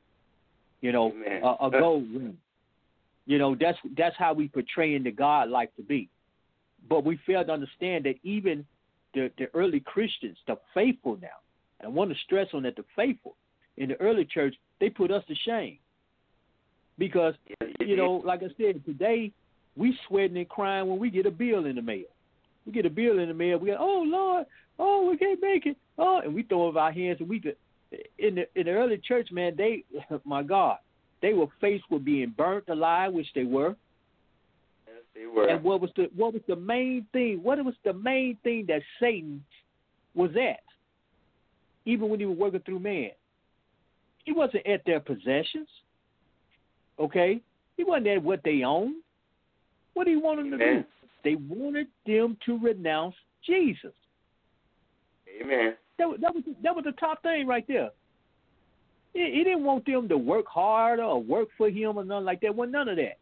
a gold ring. That's how we portraying the God life to be. But we fail to understand that even the early Christians, the faithful now, and I want to stress on that, the faithful in the early church, they put us to shame. Because, like I said, today we sweating and crying when we get a bill in the mail. We get a bill in the mail, we go, oh, Lord, oh, we can't make it. Oh, and we throw up our hands, and in the early church, man, they, my God, they were faced with being burnt alive, which they were. Yes, they were. And what was the main thing? What was the main thing that Satan was at? even when he was working through man, he wasn't at their possessions. Okay? He wasn't at what they owned. What did he want them to do? They wanted them to renounce Jesus. Amen. That was the top thing right there. He didn't want them to work harder or work for him or nothing like that. Wasn't none of that.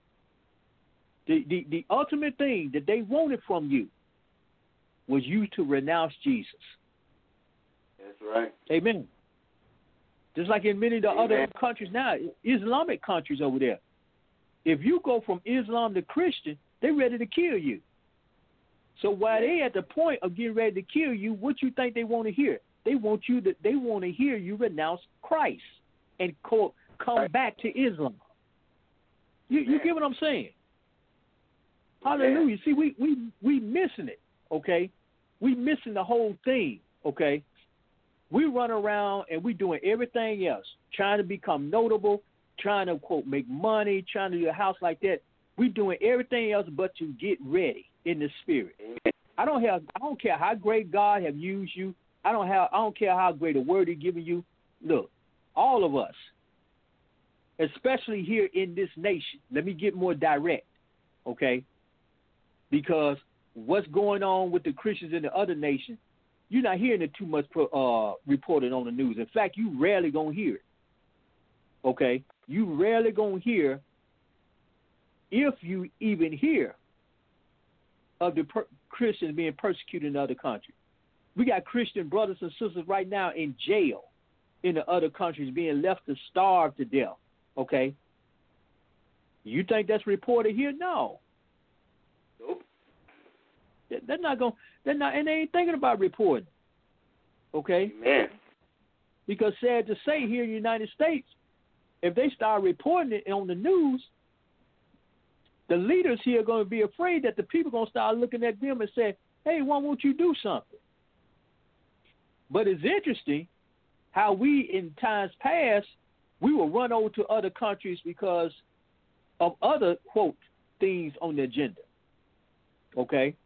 The ultimate thing that they wanted from you was you to renounce Jesus. That's right. Amen. Just like in many of the other countries now, Islamic countries over there. If you go from Islam to Christian, they're ready to kill you. So while they at the point of getting ready to kill you, what you think they want to hear? They want to hear you renounce Christ and come back to Islam. You get what I'm saying? Hallelujah. See, we missing it, okay? We missing the whole thing, okay? We run around and we doing everything else, trying to become notable, trying to, quote, make money, trying to do a house like that. We doing everything else but to get ready in the spirit. I don't care how great God have used you. I don't care how great a word He's giving you. Look, all of us, especially here in this nation, let me get more direct, okay? Because what's going on with the Christians in the other nations, you're not hearing it too much reported on the news. In fact, you rarely going to hear it, okay? You rarely going to hear, if you even hear, of the Christians being persecuted in other countries. We got Christian brothers and sisters right now in jail in the other countries being left to starve to death, okay? You think that's reported here? No. Nope. And they ain't thinking about reporting, okay? Amen. Because sad to say, here in the United States, if they start reporting it on the news, the leaders here are going to be afraid that the people are going to start looking at them and say, hey, why won't you do something? But it's interesting how we, in times past, we will run over to other countries because of other, quote, things on the agenda. Okay?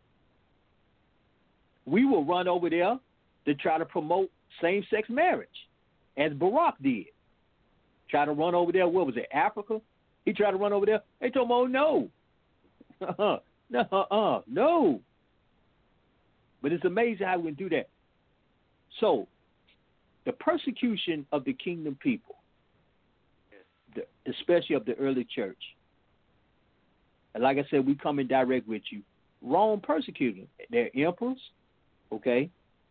We will run over there to try to promote same-sex marriage, as Barack did. Try to run over there, what was it, Africa? He tried to run over there. They told him, oh, no. No. But it's amazing how we can do that. So, the persecution of the kingdom people, especially of the early church, and like I said, we come in direct with you. Rome persecuted their emperors, okay?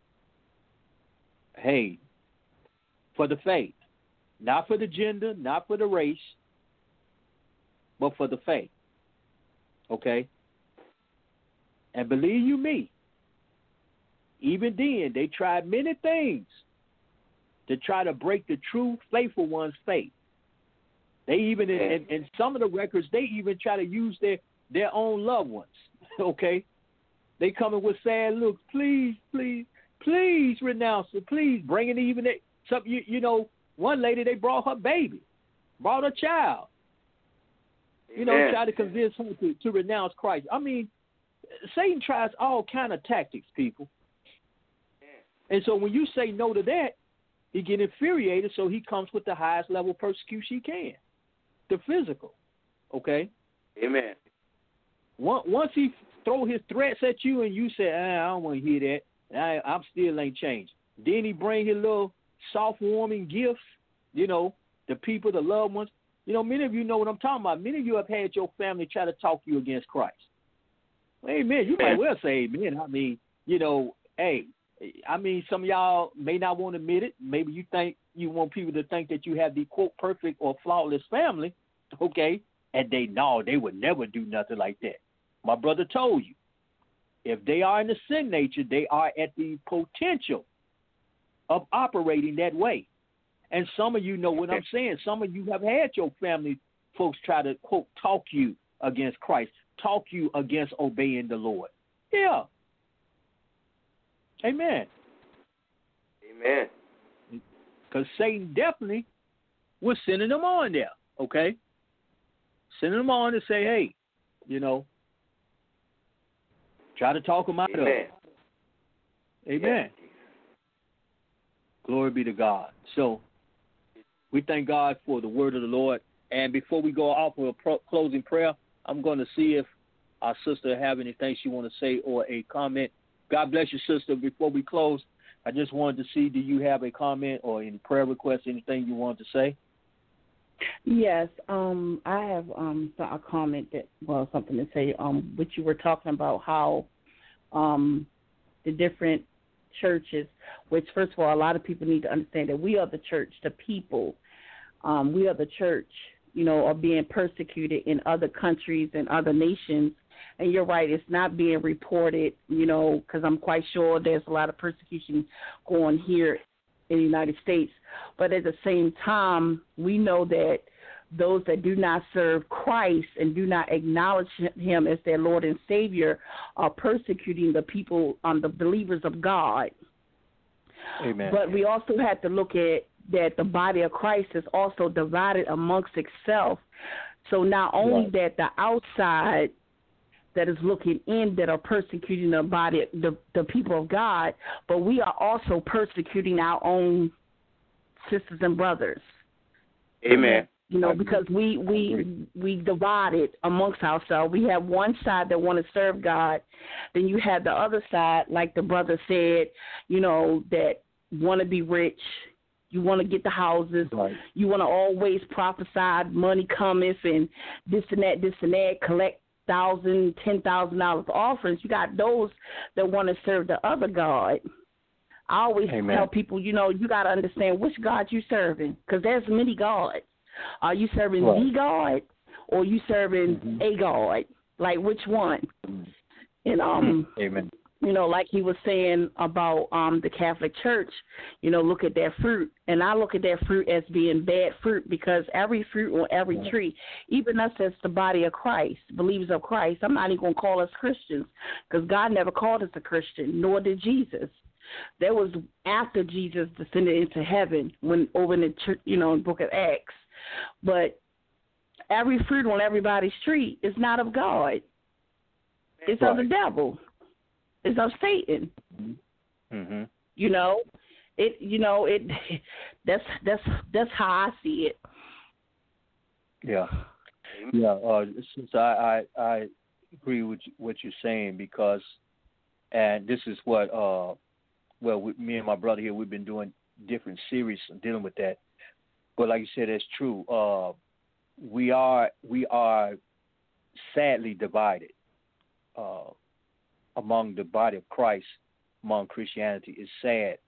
Hey, for the faith. Not for the gender, not for the race, but for the faith. Okay? And believe you me, even then, they tried many things to try to break the true faithful one's faith. They even, in some of the records, they even try to use their own loved ones. Okay? They coming with sad looks. Please renounce it. Please bring it even. You know, one lady, they brought her baby, brought her child. You know, try to convince her to renounce Christ. I mean, Satan tries all kind of tactics, people. And so when you say no to that, he get infuriated, so he comes with the highest level of persecution he can, the physical. Okay? Amen. Once he throw his threats at you and you say, I don't want to hear that, I'm still ain't changed. Then he bring his little soft, warming gifts, you know, the people, the loved ones. You know, many of you know what I'm talking about. Many of you have had your family try to talk you against Christ. Well, amen. You might well say amen. I mean, you know, hey, I mean, some of y'all may not want to admit it. Maybe you think you want people to think that you have the, quote, perfect or flawless family, okay? And they would never do nothing like that. My brother told you, if they are in the sin nature, they are at the potential of operating that way. And some of you know what I'm saying. Some of you have had your family folks try to, quote, talk you against Christ, talk you against obeying the Lord. Yeah. Amen. Amen. Because Satan definitely was sending them on there, okay? Sending them on to say, hey, you know, try to talk them out of it. Amen. Glory be to God. So we thank God for the word of the Lord. And before we go off with a closing prayer, I'm going to see if our sister have anything she want to say or a comment. God bless you, sister. Before we close, I just wanted to see, do you have a comment or any prayer request, anything you want to say? Yes, I have a comment something to say. What you were talking about, how the different churches, which first of all, a lot of people need to understand that we are the church, the people. We are the church, are being persecuted in other countries and other nations. And you're right, it's not being reported, because I'm quite sure there's a lot of persecution going here in the United States. But at the same time, we know that those that do not serve Christ and do not acknowledge him as their Lord and Savior are persecuting the people, the believers of God. Amen. But we also have to look at that the body of Christ is also divided amongst itself. So not only that the outside that is looking in that are persecuting the body, the people of God, but we are also persecuting our own sisters and brothers. Amen. Because we divided amongst ourselves. We have one side that want to serve God, then you have the other side, like the brother said, that want to be rich. You want to get the houses. Right. You want to always prophesy money cometh and this and that, collect $1,000, $10,000 offerings. You got those that want to serve the other God. I always tell people, you got to understand which God you serving, because there's many gods. Are you serving the God, or you serving a God? Like, which one? And Amen. Like he was saying about the Catholic Church, look at their fruit. And I look at their fruit as being bad fruit, because every fruit on every tree, even us as the body of Christ, believers of Christ, I'm not even going to call us Christians, because God never called us a Christian, nor did Jesus. That was after Jesus descended into heaven, when over in the church, in the book of Acts. But every fruit on everybody's tree is not of God. It's of the devil. It's of Satan. Mm-hmm. That's how I see it. Yeah. Yeah. Since I agree with what you're saying, because, and this is what me and my brother here, we've been doing different series dealing with that. But like you said, that's true. We are sadly divided among the body of Christ, among Christianity. It's sad.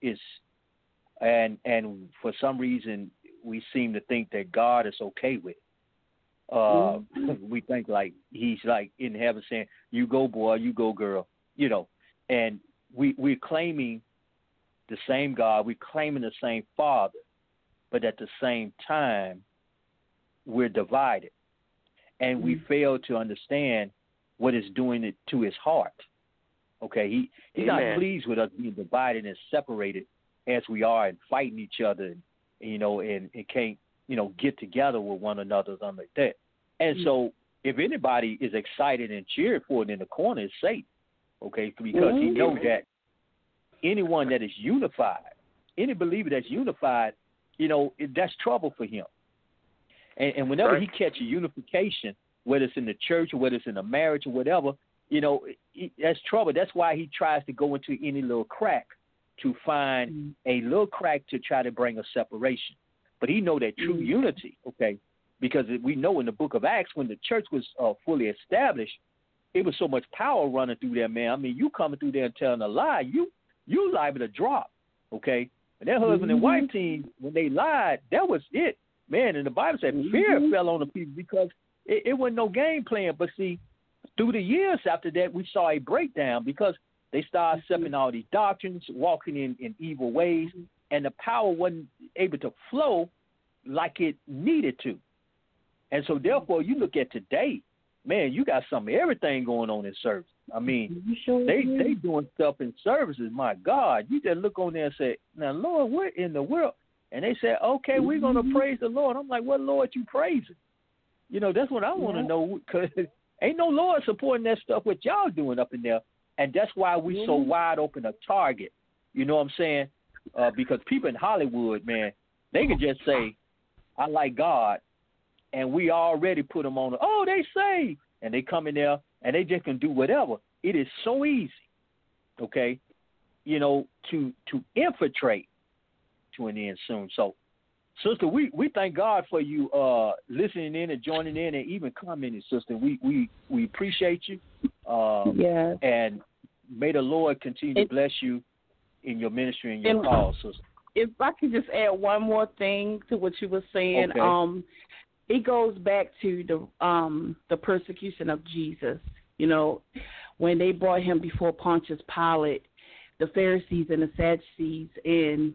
And for some reason we seem to think that God is okay with it. We think like he's like in heaven saying, "You go, boy, you go, girl," And we're claiming the same God, we're claiming the same Father, but at the same time, we're divided, and we fail to understand what is doing it to his heart. Okay, he's not pleased with us being divided and separated as we are, and fighting each other, and can't get together with one another, something like that. And so, if anybody is excited and cheering for it in the corner, it's Satan. Okay, because he knows that anyone that is unified, any believer that's unified, that's trouble for him. And whenever he catches unification, whether it's in the church or whether it's in a marriage or whatever, that's trouble. That's why he tries to go into any little crack to find a little crack to try to bring a separation. But he know that true unity, okay, because we know in the book of Acts, when the church was fully established, it was so much power running through there, man. I mean, you coming through there and telling a lie, you liable to drop, okay? And that husband and wife team, when they lied, that was it, man. And the Bible said fear fell on the people, because it wasn't no game plan. But see, through the years after that, we saw a breakdown, because they started accepting all these doctrines, walking in evil ways, and the power wasn't able to flow like it needed to. And so, therefore, you look at today, man, you got everything going on in service. I mean, they doing stuff in services. My God, you just look on there and say, "Now, Lord, what in the world?" And they said, "Okay, we're gonna praise the Lord." I'm like, "What Lord you praising?" That's what I want to know, because ain't no Lord supporting that stuff what y'all doing up in there. And that's why we so wide open a target. You know what I'm saying? because people in Hollywood, man, they can just say, I like God, and we already put them on, they saved, and they come in there, and they just can do whatever. It is so easy, okay, to infiltrate to an end soon. So, sister, we thank God for you listening in and joining in and even commenting, sister. We appreciate you. Yes. And may the Lord continue to bless you in your ministry and your cause, sister. If I could just add one more thing to what you were saying, okay. It goes back to the persecution of Jesus. When they brought him before Pontius Pilate, the Pharisees and the Sadducees, and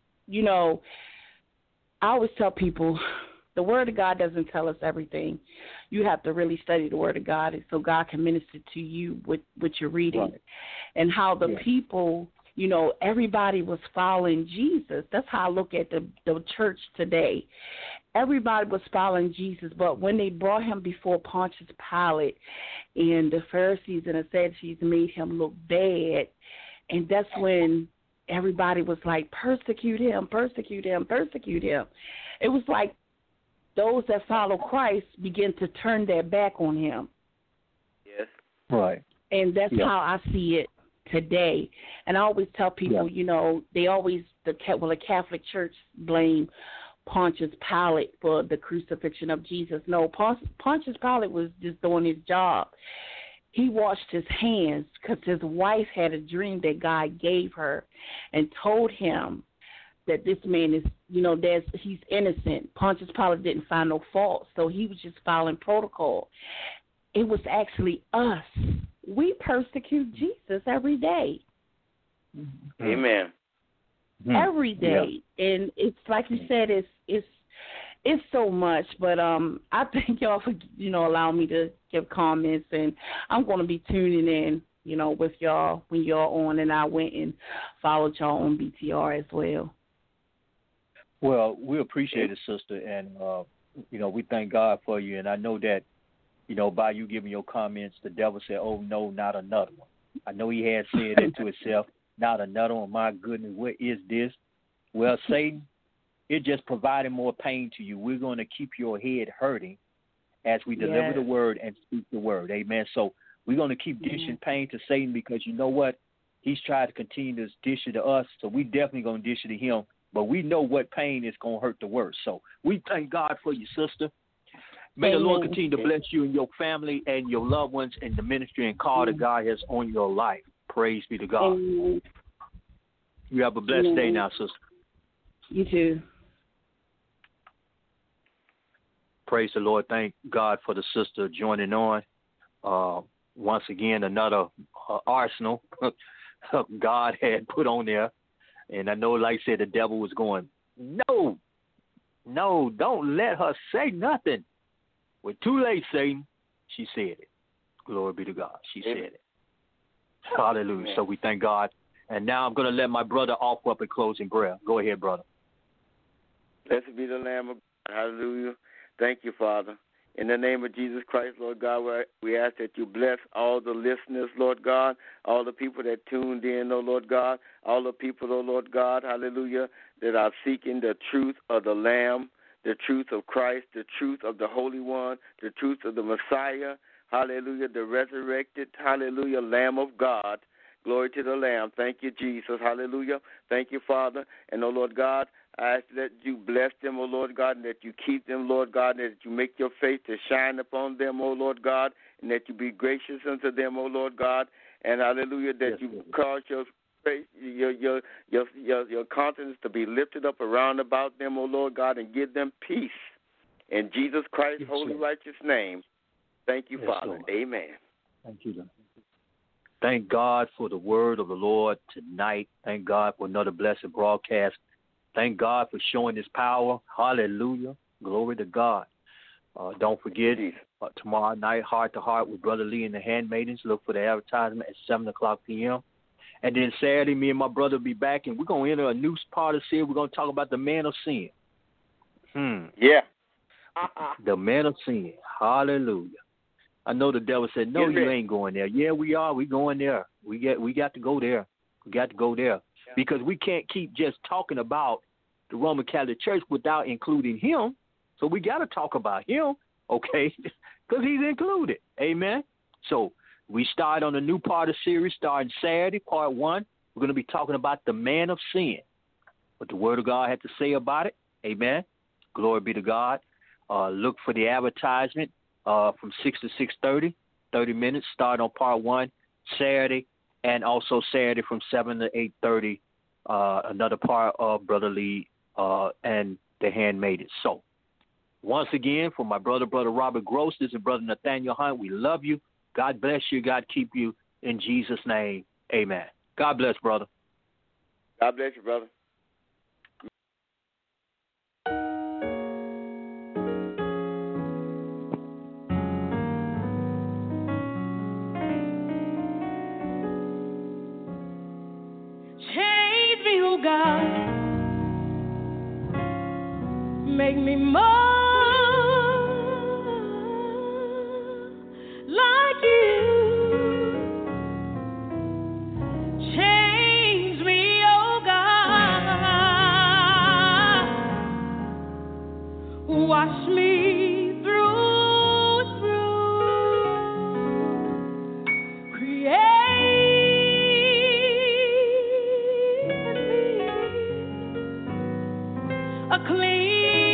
I always tell people, the Word of God doesn't tell us everything. You have to really study the Word of God so God can minister to you with what you're reading. Right. And how the people, everybody was following Jesus. That's how I look at the church today. Everybody was following Jesus, but when they brought him before Pontius Pilate and the Pharisees and the Sadducees made him look bad, and that's when everybody was like, persecute him, persecute him, persecute him. It was like those that follow Christ begin to turn their back on him. Yes. Right. And that's how I see it today. And I always tell people, they always, the Catholic Church blame Pontius Pilate for the crucifixion of Jesus. No, Pontius Pilate was just doing his job. He washed his hands because his wife had a dream that God gave her and told him that this man is, he's innocent. Pontius Pilate didn't find no fault, so he was just following protocol. It was actually us. We persecute Jesus every day. Amen. Every day. Yeah. And it's like you said, it's so much, but I thank y'all for allowing me to give comments, and I'm going to be tuning in, with y'all when y'all on, and I went and followed y'all on BTR as well. Well, we appreciate it, sister, and we thank God for you, and I know that by you giving your comments, the devil said, "Oh no, not another one." I know he had said it to himself, "Not another one." My goodness, what is this? Well, Satan, it just provided more pain to you. We're going to keep your head hurting as we deliver the word and speak the word. Amen. So we're going to keep dishing pain to Satan because you know what? He's tried to continue to dish it to us, so we definitely going to dish it to him. But we know what pain is going to hurt the worst. So we thank God for you, sister. May the Lord continue to bless you and your family and your loved ones and the ministry and call that God has on your life. Praise be to God. You have a blessed day now, sister. You too. Praise the Lord. Thank God for the sister joining on. Once again, another arsenal God had put on there. And I know, like I said, the devil was going, no, don't let her say nothing. Well, too late, Satan. She said it. Glory be to God. She said it. Hallelujah. Amen. So we thank God. And now I'm going to let my brother offer up a closing prayer. Go ahead, brother. Blessed be the Lamb of God. Hallelujah. Thank you, Father. In the name of Jesus Christ, Lord God, we ask that you bless all the listeners, Lord God, all the people that tuned in, oh Lord God, all the people, oh Lord God, hallelujah, that are seeking the truth of the Lamb, the truth of Christ, the truth of the Holy One, the truth of the Messiah, hallelujah, the resurrected, hallelujah, Lamb of God. Glory to the Lamb. Thank you, Jesus. Hallelujah. Thank you, Father. And, oh, Lord God, I ask that you bless them, O Lord God, and that you keep them, Lord God, and that you make your face to shine upon them, O Lord God, and that you be gracious unto them, O Lord God, and hallelujah, that you cause your countenance to be lifted up around about them, O Lord God, and give them peace. In Jesus Christ's holy, righteous name. Thank you, Father. Lord. Amen. Thank you, Lord. Thank God for the word of the Lord tonight. Thank God for another blessed broadcast. Thank God for showing his power. Hallelujah. Glory to God. Don't forget, tomorrow night, Heart to Heart with Brother Lee and the Handmaidens. Look for the advertisement at 7 o'clock p.m. And then Saturday, me and my brother will be back, and we're going to enter a new part of sin. We're going to talk about the man of sin. Yeah. The man of sin. Hallelujah. I know the devil said, no, you ain't going there. Yeah, we are. We going there. We got to go there. We got to go there. Yeah. because we can't keep just talking about the Roman Catholic Church without including him. So we got to talk about him, okay, because he's included. Amen. So we start on a new part of the series starting Saturday, part 1. We're going to be talking about the man of sin, what the Word of God had to say about it. Amen. Glory be to God. Look for the advertisement from 6 to 6:30, 30 minutes, start on part 1 Saturday, and also Saturday from 7 to 8:30, another part of Brother Lee and the Handmaidens. So, once again, for my Brother Robert Gross, this is Brother Nathaniel Hunt. We love you. God bless you. God keep you. In Jesus' name, amen. God bless, brother. God bless you, brother. Change me, oh God. Make me more like you. Change me, oh God. Wash me through and through. Create in me a clean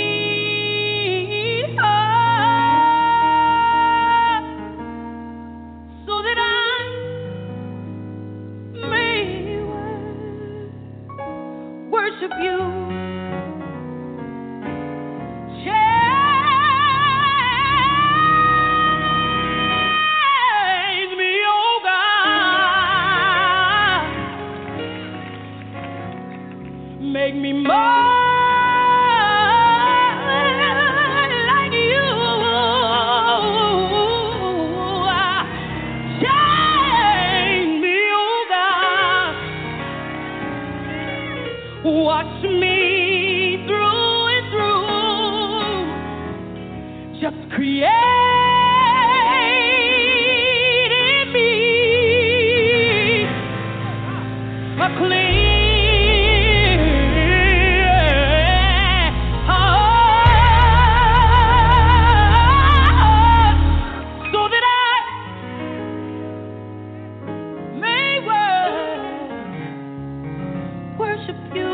of you. Change me, oh God. Make me more like you. Change me, oh God. Watch me through and through. Just create in me a clean heart, so that I may worship you.